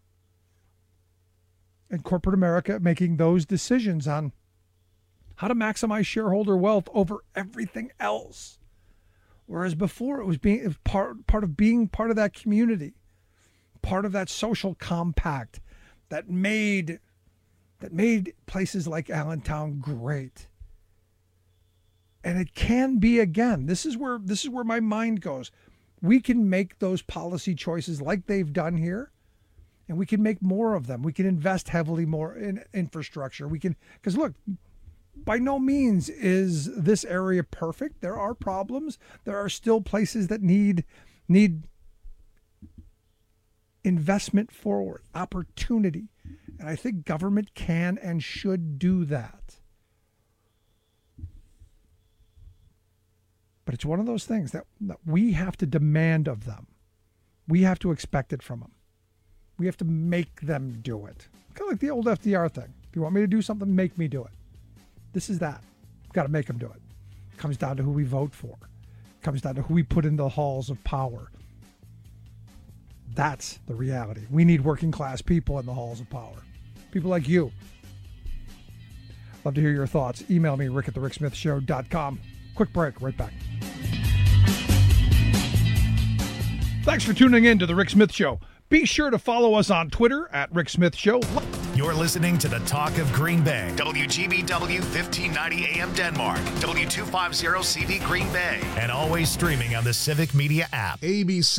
And corporate America making those decisions on how to maximize shareholder wealth over everything else. Whereas before it was being it was part, part of being part of that community, part of that social compact that made that made places like Allentown great. And it can be again. This is where this is where my mind goes. We can make those policy choices like they've done here, and we can make more of them. We can invest heavily more in infrastructure. We can, because look, by no means is this area perfect. There are problems. There are still places that need need investment forward, opportunity. And I think government can and should do that. But it's one of those things that, that we have to demand of them. We have to expect it from them. We have to make them do it. Kind of like the old F D R thing. If you want me to do something, make me do it. This is that. Got to make them do it. Comes down to who we vote for. Comes down to who we put in the halls of power. That's the reality. We need working class people in the halls of power. People like you. Love to hear your thoughts. Email me, rick at the rick smith show dot com. Quick break, right back. Thanks for tuning in to The Rick Smith Show. Be sure to follow us on Twitter at Rick Smith Show. You're listening to the Talk of Green Bay. W G B W fifteen ninety A M Denmark. W two fifty C V Green Bay. And always streaming on the Civic Media app. A B C